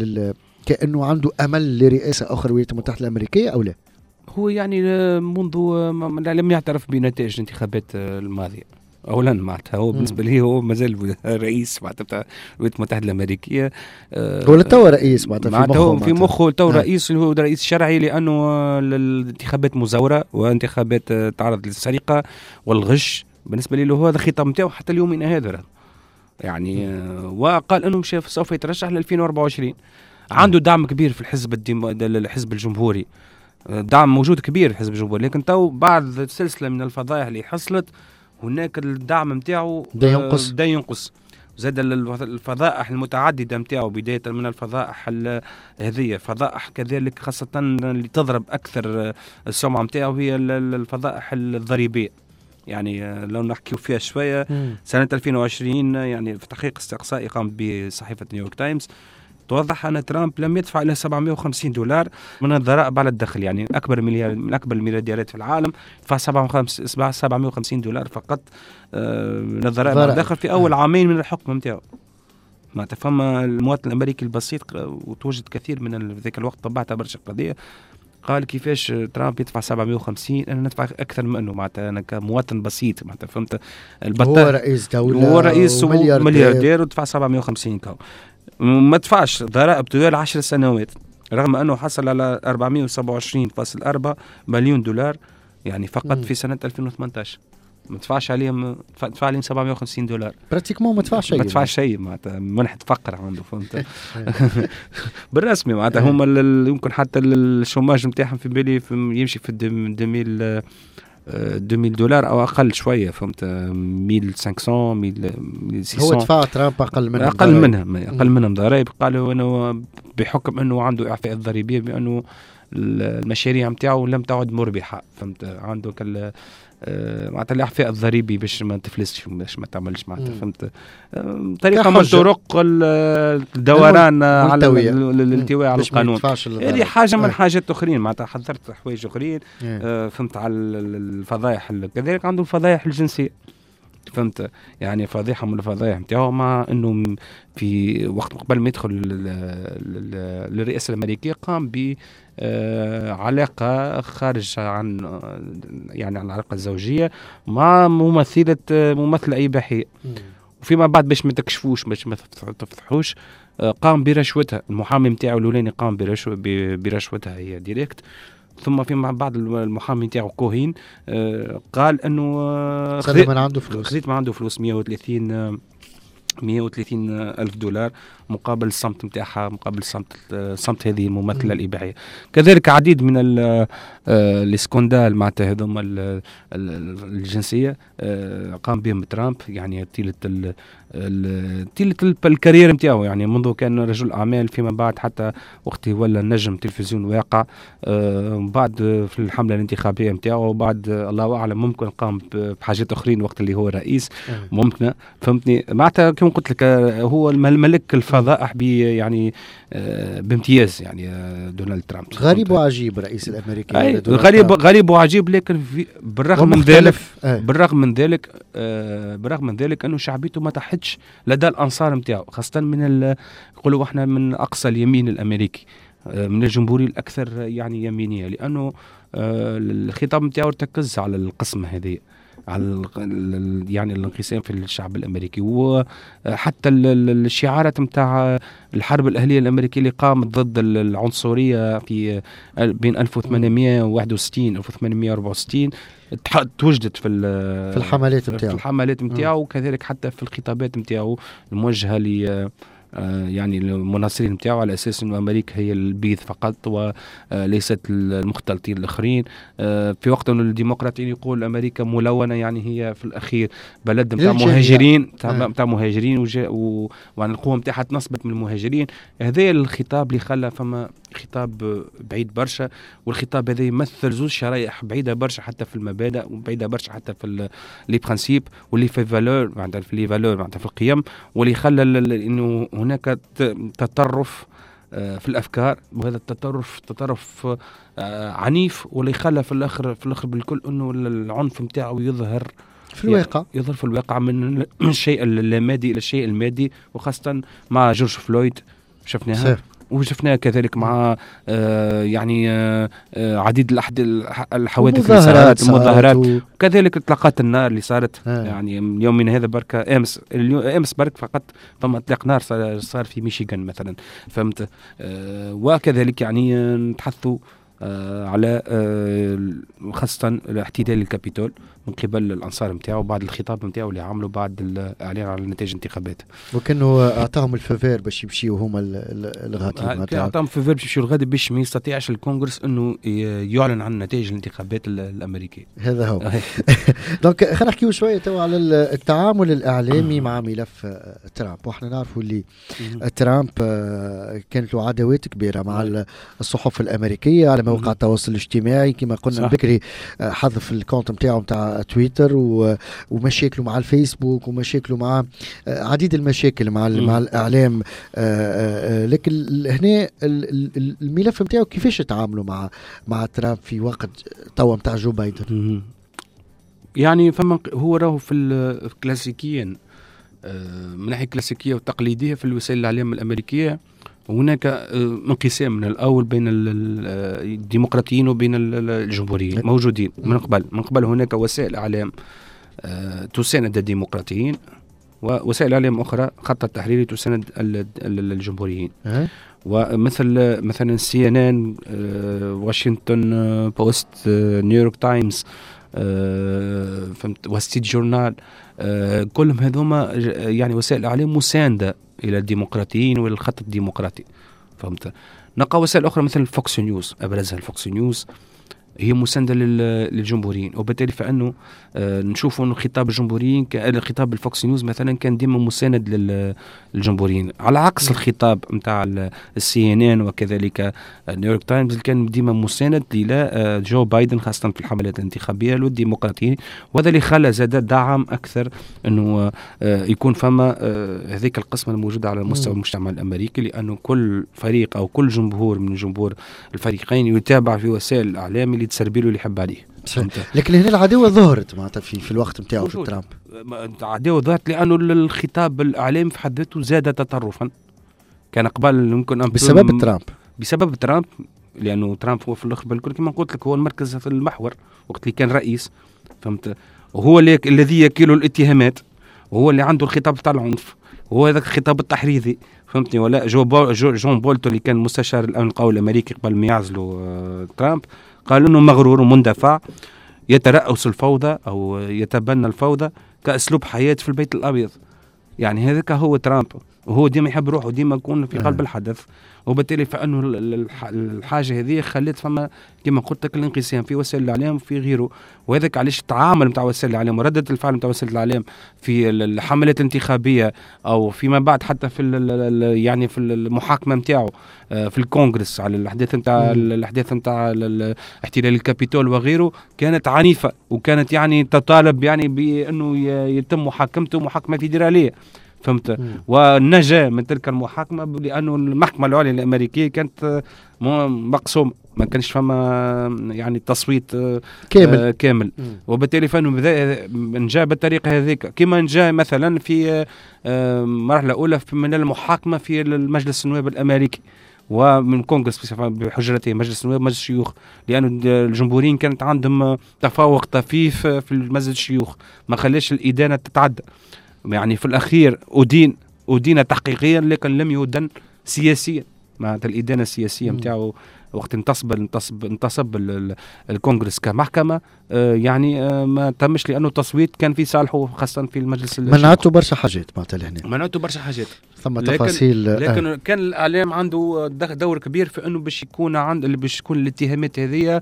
كأنه عنده أمل لرئاسة أخرى الولايات المتحدة الأمريكية أو لا؟ هو يعني منذ لم يعترف بنتائج الانتخابات الماضية أولا، معناتها هو بالنسبة لي هو مازال رئيس معناتها الولايات المتحدة الأمريكية، هو تو رئيس معناتها في مخه تو رئيس، هو رئيس شرعي، لأنه الانتخابات مزورة وانتخابات تعرض للسرقة والغش. بالنسبة لي هو هذا الخطاب نتاعو حتى اليومين هذا يعني، وقال أنه سوف يترشح ل 2024. عنده دعم كبير في الحزب الجمهوري، دعم موجود كبير في الحزب الجمهوري، لكن تو بعد سلسلة من الفضائح اللي حصلت هناك الدعم متاعه دا ينقص. زاد الفضائح المتعددة متاعه، بداية من الفضائح هذه فضائح كذلك خاصة اللي تضرب أكثر السمعة متاعه هي الفضائح الضريبية. يعني لو نحكي فيها شوية، سنة 2020 يعني في تحقيق استقصائي قام بصحيفة نيويورك تايمز توضح أن ترامب لم يدفع إلى $750 من الضرائب على الدخل، يعني من أكبر المليارديرات في العالم دفع $750 فقط من الضرائب على الدخل في أول عامين من الحكم متاعه. ما تفهم المواطن الأمريكي البسيط، وتوجد كثير من ذاك الوقت طبعتها برشا قضية، قال كيفاش ترامب يدفع 750، أنا ندفع أكثر منه. معناتها أنا كمواطن بسيط معناتها فهمت، هو رئيس دولة، هو رئيس وملياردير ودفع 750 كاو، ما دفعش ضرائب طوال 10 سنوات، رغم أنه حصل على $427.4 مليون يعني فقط في سنة 2018. ما دفعش عليهم، دفع عليهم $750 براتيكمون، ما دفعش شيء معناتها منحة فقر عنده فهمت. بالرسمي معناتها هما يمكن حتى الشوماج نتاعهم في بالي يمشي في $2000 او اقل شويه فهمت، 1500 1600. هو دفع ترامب اقل منهم ضرائب. قالوا انه بحكم انه عنده اعفاء ضريبيه بانه المشاريع نتاعو لم تعد مربحه، فهمت، عنده معناتها الاعفاء الضريبي باش ما تفلسش، باش ما تعملش معناتها، فهمت، طريقه من طرق الدوران على الالتواء على القانون. هذه حاجه من حاجات اخرين، معناتها حضرت حوايج اخرين فهمت على الفضائح. كذلك عنده الفضائح الجنسيه، فهمت، يعني فضيحه من الفضائح نتاعو، مع انه في وقت قبل ما يدخل للرئاسه الامريكيه قام ب علاقه خارج عن يعني عن العلاقه الزوجيه مع ممثله اباحيه، وفيما بعد باش ما تكشفوش، باش ما تفضحوش، قام برشوتها. المحامي نتاعو الاولاني قام برشوتها هي ديريكت، ثم فيما بعد المحامي نتاعو كوهين قال انه خذيت من عنده فلوس 130 ألف دولار مقابل الصمت نتاعها، مقابل صمت هذه الممثلة الإباحية. كذلك عديد من الاسكندال معناتها هذوما الجنسية قام بهم ترامب، يعني طيلة الكارير نتاعو، يعني منذ كان رجل أعمال فيما بعد حتى وقت ولا نجم تلفزيون واقع، بعد في الحملة الانتخابية نتاعو، وبعد الله أعلم ممكن قام بحاجات أخرين وقت اللي هو رئيس، ممكن، فهمتني، معناتها كما قلت لك هو الملك الفضائح يعني بامتياز، يعني دونالد ترامب غريب وعجيب رئيس الامريكي، غريب وعجيب، لكن بالرغم من ذلك انه شعبيته ما تحتش لدى الانصار نتاعو، خاصه من يقولوا احنا من اقصى اليمين الامريكي، من الجمهوري الاكثر يعني يمينيه، لانه الخطاب نتاعو ارتكز على القسمه هذه، على يعني الانقسام في الشعب الامريكي، وحتى الشعارات نتاع الحرب الاهليه الامريكيه اللي قامت ضد العنصريه في بين 1861 1864 توجدت في الحملات نتاعو، وكذلك حتى في الخطابات نتاعو الموجهه ل يعني المناصرين نتاعو، على اساس انه امريكا هي البيض فقط وليست المختلطين الاخرين، في وقت انه الديمقراطيين يقول امريكا ملونه، يعني هي في الاخير بلد نتاع مهاجرين، نتاع مهاجرين، وعن القوه نتاعها تنصبت من المهاجرين. هذا الخطاب اللي خلى فما خطاب بعيد برشا، والخطاب هذا يمثل زوج شرائح بعيده برشا حتى في المبادئ، وبعيده برشا حتى في لي برانسيب واللي في فالور، معناتها في لي فالور، معناتها في القيم، واللي خلى انه هناك تطرف في الافكار، وهذا تطرف عنيف، واللي خلى في الاخر بالكل انه العنف نتاعو يظهر في الواقع، يظهر في الواقع من الشيء اللامادي الى الشيء المادي، وخاصه مع جورج فلويد شفناها، وشفناها كذلك مع يعني عديد الحوادث اللي صارت، المظاهرات، وكذلك اطلاقات النار اللي صارت يعني اليوم من هذا بركة امس برك فقط ثم اطلاق نار صار في ميشيغان مثلا، فهمت، وكذلك يعني نتحثوا على خاصة الاحتلال الكابيتول من قبل الأنصار نتاعو بعد الخطاب نتاعو اللي عملوا بعد الإعلان على نتائج الانتخابات، وكانوا أعطاهم الفيفير باش يمشيوا هما الغادي، أعطاهم الفيفير باش يمشيوا الغادي باش ما يستطيعش الكونغرس إنه يعلن عن نتائج الانتخابات الأمريكية. هذا هو. دونك خلينا نحكيو شوية تو على التعامل الإعلامي مع ملف ترامب، وإحنا نعرفوا اللي ترامب كانت له عداوات كبيرة مع الصحف الأمريكية على مواقع التواصل الاجتماعي، كما قلنا بكري حذف الكونت نتاعو نتاع تويتر، ومشاكله مع الفيسبوك، ومشاكله مع عديد المشاكل مع الإعلام، لكن هنا الملف نتاعو كيفاش يتعاملوا مع ترامب في وقت توا نتاع جو بايدن؟ يعني فما هو راهو في كلاسيكيا من ناحية كلاسيكية وتقليدية في الوسائل الإعلام الأمريكية هناك انقسام من الأول بين الديمقراطيين وبين الجمهوريين موجودين من قبل هناك وسائل إعلام تساند الديمقراطيين، ووسائل إعلام أخرى خط التحريري تساند الجمهوريين، مثلا CNN، واشنطن بوست، نيويورك تايمز، وستريت جورنال، كلهم هذوما يعني وسائل إعلام مساندة إلى الديمقراطيين وإلى الخط الديمقراطي، فهمت. نلقى وسائل أخرى مثل فوكس نيوز، أبرزها الفوكس نيوز، هي مساندة للجمهوريين، وبالتالي فانه نشوفوا انه خطاب الجمهوريين خطاب الفوكس نيوز مثلا كان ديما مساند للجمهوريين، على عكس الخطاب نتاع السي ان ان وكذلك نيويورك تايمز اللي كان ديما مساند الى جو بايدن خاصه في الحملات الانتخابيه والديمقراطيين، وهذا اللي خلى زاد دعم اكثر انه يكون فما هذيك القسمه الموجوده على مستوى المجتمع الامريكي، لانه كل فريق او كل جمهور من جمهور الفريقين يتابع في وسائل الاعلام اللي تسربي له اللي يحب عليه. لكن هنا العداوه ظهرت معناتها في الوقت نتاعو في ترامب. العداوه ظهرت لانه الخطاب الاعلامي في حد ذاته زاد تطرفا. كان قبل يمكن بسبب ترامب لانه ترامب هو في الاخر بالكل كما قلت لك هو المركز في المحور وقت اللي كان رئيس، فهمت، وهو الذي يكيله الاتهامات، وهو اللي عنده الخطاب تاع العنف، وهو هذاك الخطاب التحريضي، فهمتني ولا؟ جون بولتون اللي كان مستشار الامن القومي الامريكي قبل ما يعزلوا ترامب قال انه مغرور ومندفع يترأس الفوضى او يتبنى الفوضى كاسلوب حياه في البيت الابيض. يعني هذاك هو ترامب، وهو ديما يحب روحه ديما يكون في قلب الحدث، وبالتالي فانه الحاجه هذه خلت فما كما قلت لك الانقسام في وسائل الاعلام وفي غيره، وهذاك علاش التعامل نتاع وسائل الاعلام ورده الفعل نتاع وسائل الاعلام في الحملات الانتخابيه او فيما بعد حتى في يعني في المحاكمه نتاعو في الكونغرس على الاحداث نتاع احتلال الكابيتول وغيره كانت عنيفه، وكانت يعني تطالب يعني بانه يتم محاكمته محاكمه فيدراليه، فهمت، ونجا من تلك المحاكمة لأنه المحكمة العليا الأمريكية كانت مقسومة، ما كانش فما يعني تصويت كامل. وبالتالي فانه نجا بالطريقة هذيك، كما نجا مثلا في مرحلة أولى من المحاكمة في المجلس النواب الأمريكي ومن كونغرس بحجرتين مجلس النواب ومجلس الشيوخ، لأن الجمهوريين كانت عندهم تفوق طفيف في مجلس الشيوخ، ما خلاش الإدانة تتعدى. يعني في الأخير أدين تحقيقيا لكن لم يدن سياسيا، معناتها الإدانة السياسية متاعه وقت انتصب الكونغرس كمحكمة يعني ما تمش، لأنه التصويت كان في صالحه خاصة في المجلس منعته برشا حاجات معناتها لهنا، منعته برشا حاجات ثم تفاصيل لكن كان الإعلام عنده دور كبير في أنه باش يكون الاتهامات هذه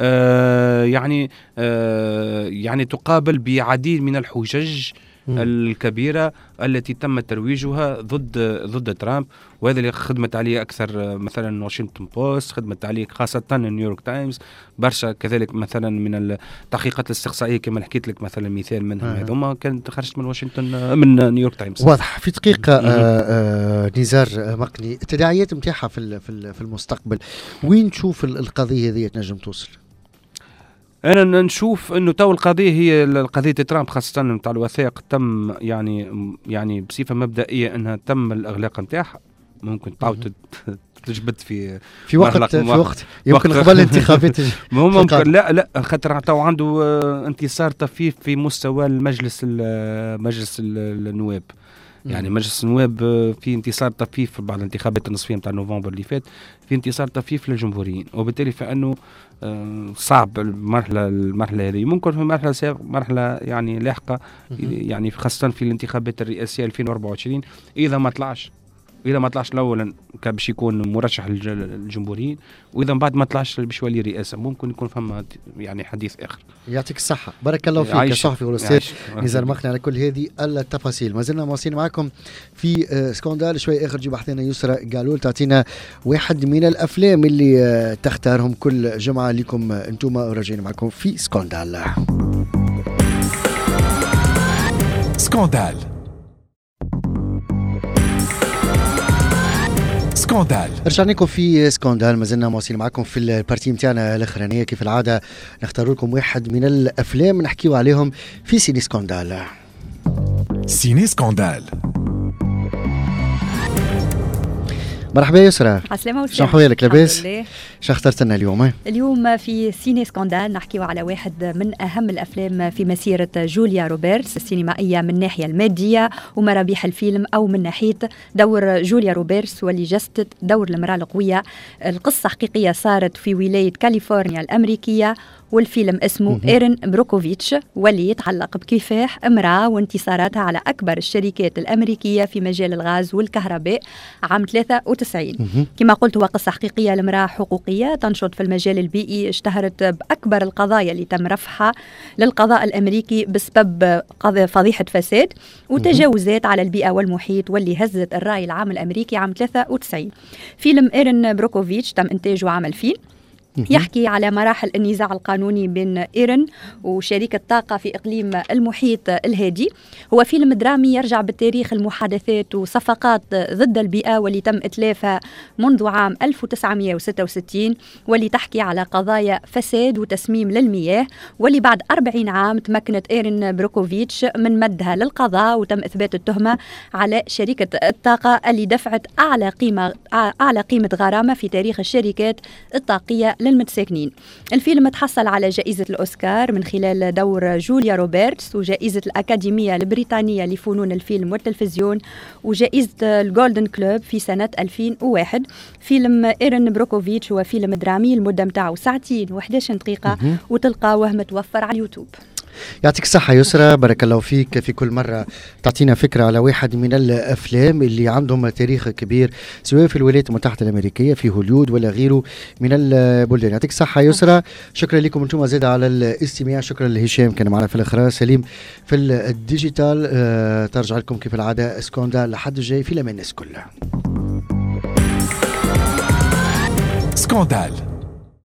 يعني تقابل بعديد من الحجج الكبيرة التي تم ترويجها ضد ترامب، وهذا اللي خدمت عليه أكثر مثلا واشنطن بوست، خدمت عليه خاصة نيويورك تايمز برشا، كذلك مثلا من التحقيقات الاستقصائية كما حكيت لك مثلا مثال منهم هذوما كانت خرجت من واشنطن من نيويورك تايمز. واضح. في دقيقة نزار مقني، التداعيات متاعها في المستقبل وين تشوف القضية هذه تنجم توصل؟ أنا نشوف إنه تو القضية هي قضية ترامب خاصة نتاع الوثائق تم يعني بصفة مبدئية إنها تم الإغلاق نتاعها، ممكن تعود تجبد في وقت يمكن قبل الانتخابات ممكن لا خاطر تو عنده انتصار طفيف في مستوى مجلس النواب. يعني مجلس النواب في انتصار طفيف بعد الانتخابات النصفية نتاع نوفمبر اللي فات، في انتصار طفيف للجمهوريين، وبالتالي فانه صعب المرحله هذه. ممكن في مرحله يعني لاحقه يعني خاصه في الانتخابات الرئاسيه 2024 اذا ما طلعش الاولا باش يكون مرشح للجمهوريين، واذا بعد ما طلعش باش يولي رئاسه، ممكن يكون فما يعني حديث اخر. يعطيك الصحه، بارك الله فيك يا صحفي والاستاذ نزار مقني على كل هذه التفاصيل. ما زلنا مواصلين معكم في سكوندال. شوي اخر جي بحثنا يسرى قالول تعطينا واحد من الافلام اللي تختارهم كل جمعه لكم انتم، راجعين معكم في سكوندال. سكوندال رجعنا لكم في سكوندال. ما زلنا مواصلين معكم في البارتي نتاعنا الاخرانيه، كيف العاده نختار لكم واحد من الافلام نحكيو عليهم في سيني سكوندال. سيني سكوندال. مرحبا يسرى. عسلامة شو حوالك؟ لاباس؟ شو اخترت لنا اليوم؟ اليوم في سيني سكوندال نحكيو على واحد من أهم الأفلام في مسيرة جوليا روبرتس السينمائية من الناحية المادية ومرابيح الفيلم، أو من ناحية دور جوليا روبرتس واللي جسدت دور المرأة القوية. القصة حقيقية صارت في ولاية كاليفورنيا الأمريكية، والفيلم اسمه إيرين بروكوفيتش، واللي يتعلق بكفاح امرأة وانتصاراتها على أكبر الشركات الأمريكية في مجال الغاز والكهرباء عام 93. كما قلت هو قصة حقيقية لامرأة حقوقية تنشط في المجال البيئي، اشتهرت بأكبر القضايا اللي تم رفعها للقضاء الأمريكي بسبب فضيحة فساد وتجاوزات على البيئة والمحيط، واللي هزت الرأي العام الأمريكي عام 93. فيلم إيرين بروكوفيتش تم إنتاجه عام 2000، يحكي على مراحل النزاع القانوني بين إيرين وشركة طاقة في إقليم المحيط الهادي. هو فيلم درامي يرجع بالتاريخ المحادثات وصفقات ضد البيئة واللي تم إتلافها منذ عام 1966، واللي تحكي على قضايا فساد وتسميم للمياه، واللي بعد 40 عام تمكنت إيرين بروكوفيتش من مدها للقضاء وتم إثبات التهمة على شركة الطاقة اللي دفعت أعلى قيمة غرامة في تاريخ الشركات الطاقية للمتساكنين. الفيلم تحصل على جائزة الأوسكار من خلال دور جوليا روبرتس، وجائزة الأكاديمية البريطانية لفنون الفيلم والتلفزيون، وجائزة الجولدن كلوب في سنة 2001. فيلم إيرين بروكوفيتش هو فيلم درامي، المدة متاعه 2 ساعة و11 دقيقة، وتلقاوه متوفر على اليوتيوب. يعطيك الصحة يسرى، بارك الله فيك. في كل مرة تعطينا فكرة على واحد من الأفلام اللي عندهم تاريخ كبير سواء في الولايات المتحدة الأمريكية في هوليود ولا غيره من البلدان. يعطيك الصحة يسرى، شكرا لكم انتم زاد على الاستماع. شكرا لهشام كان معنا في الأخرى، سليم في الديجيتال. ترجع لكم كيف العادة سكوندال لحد الجاي في الأمان الناس كلها. سكوندال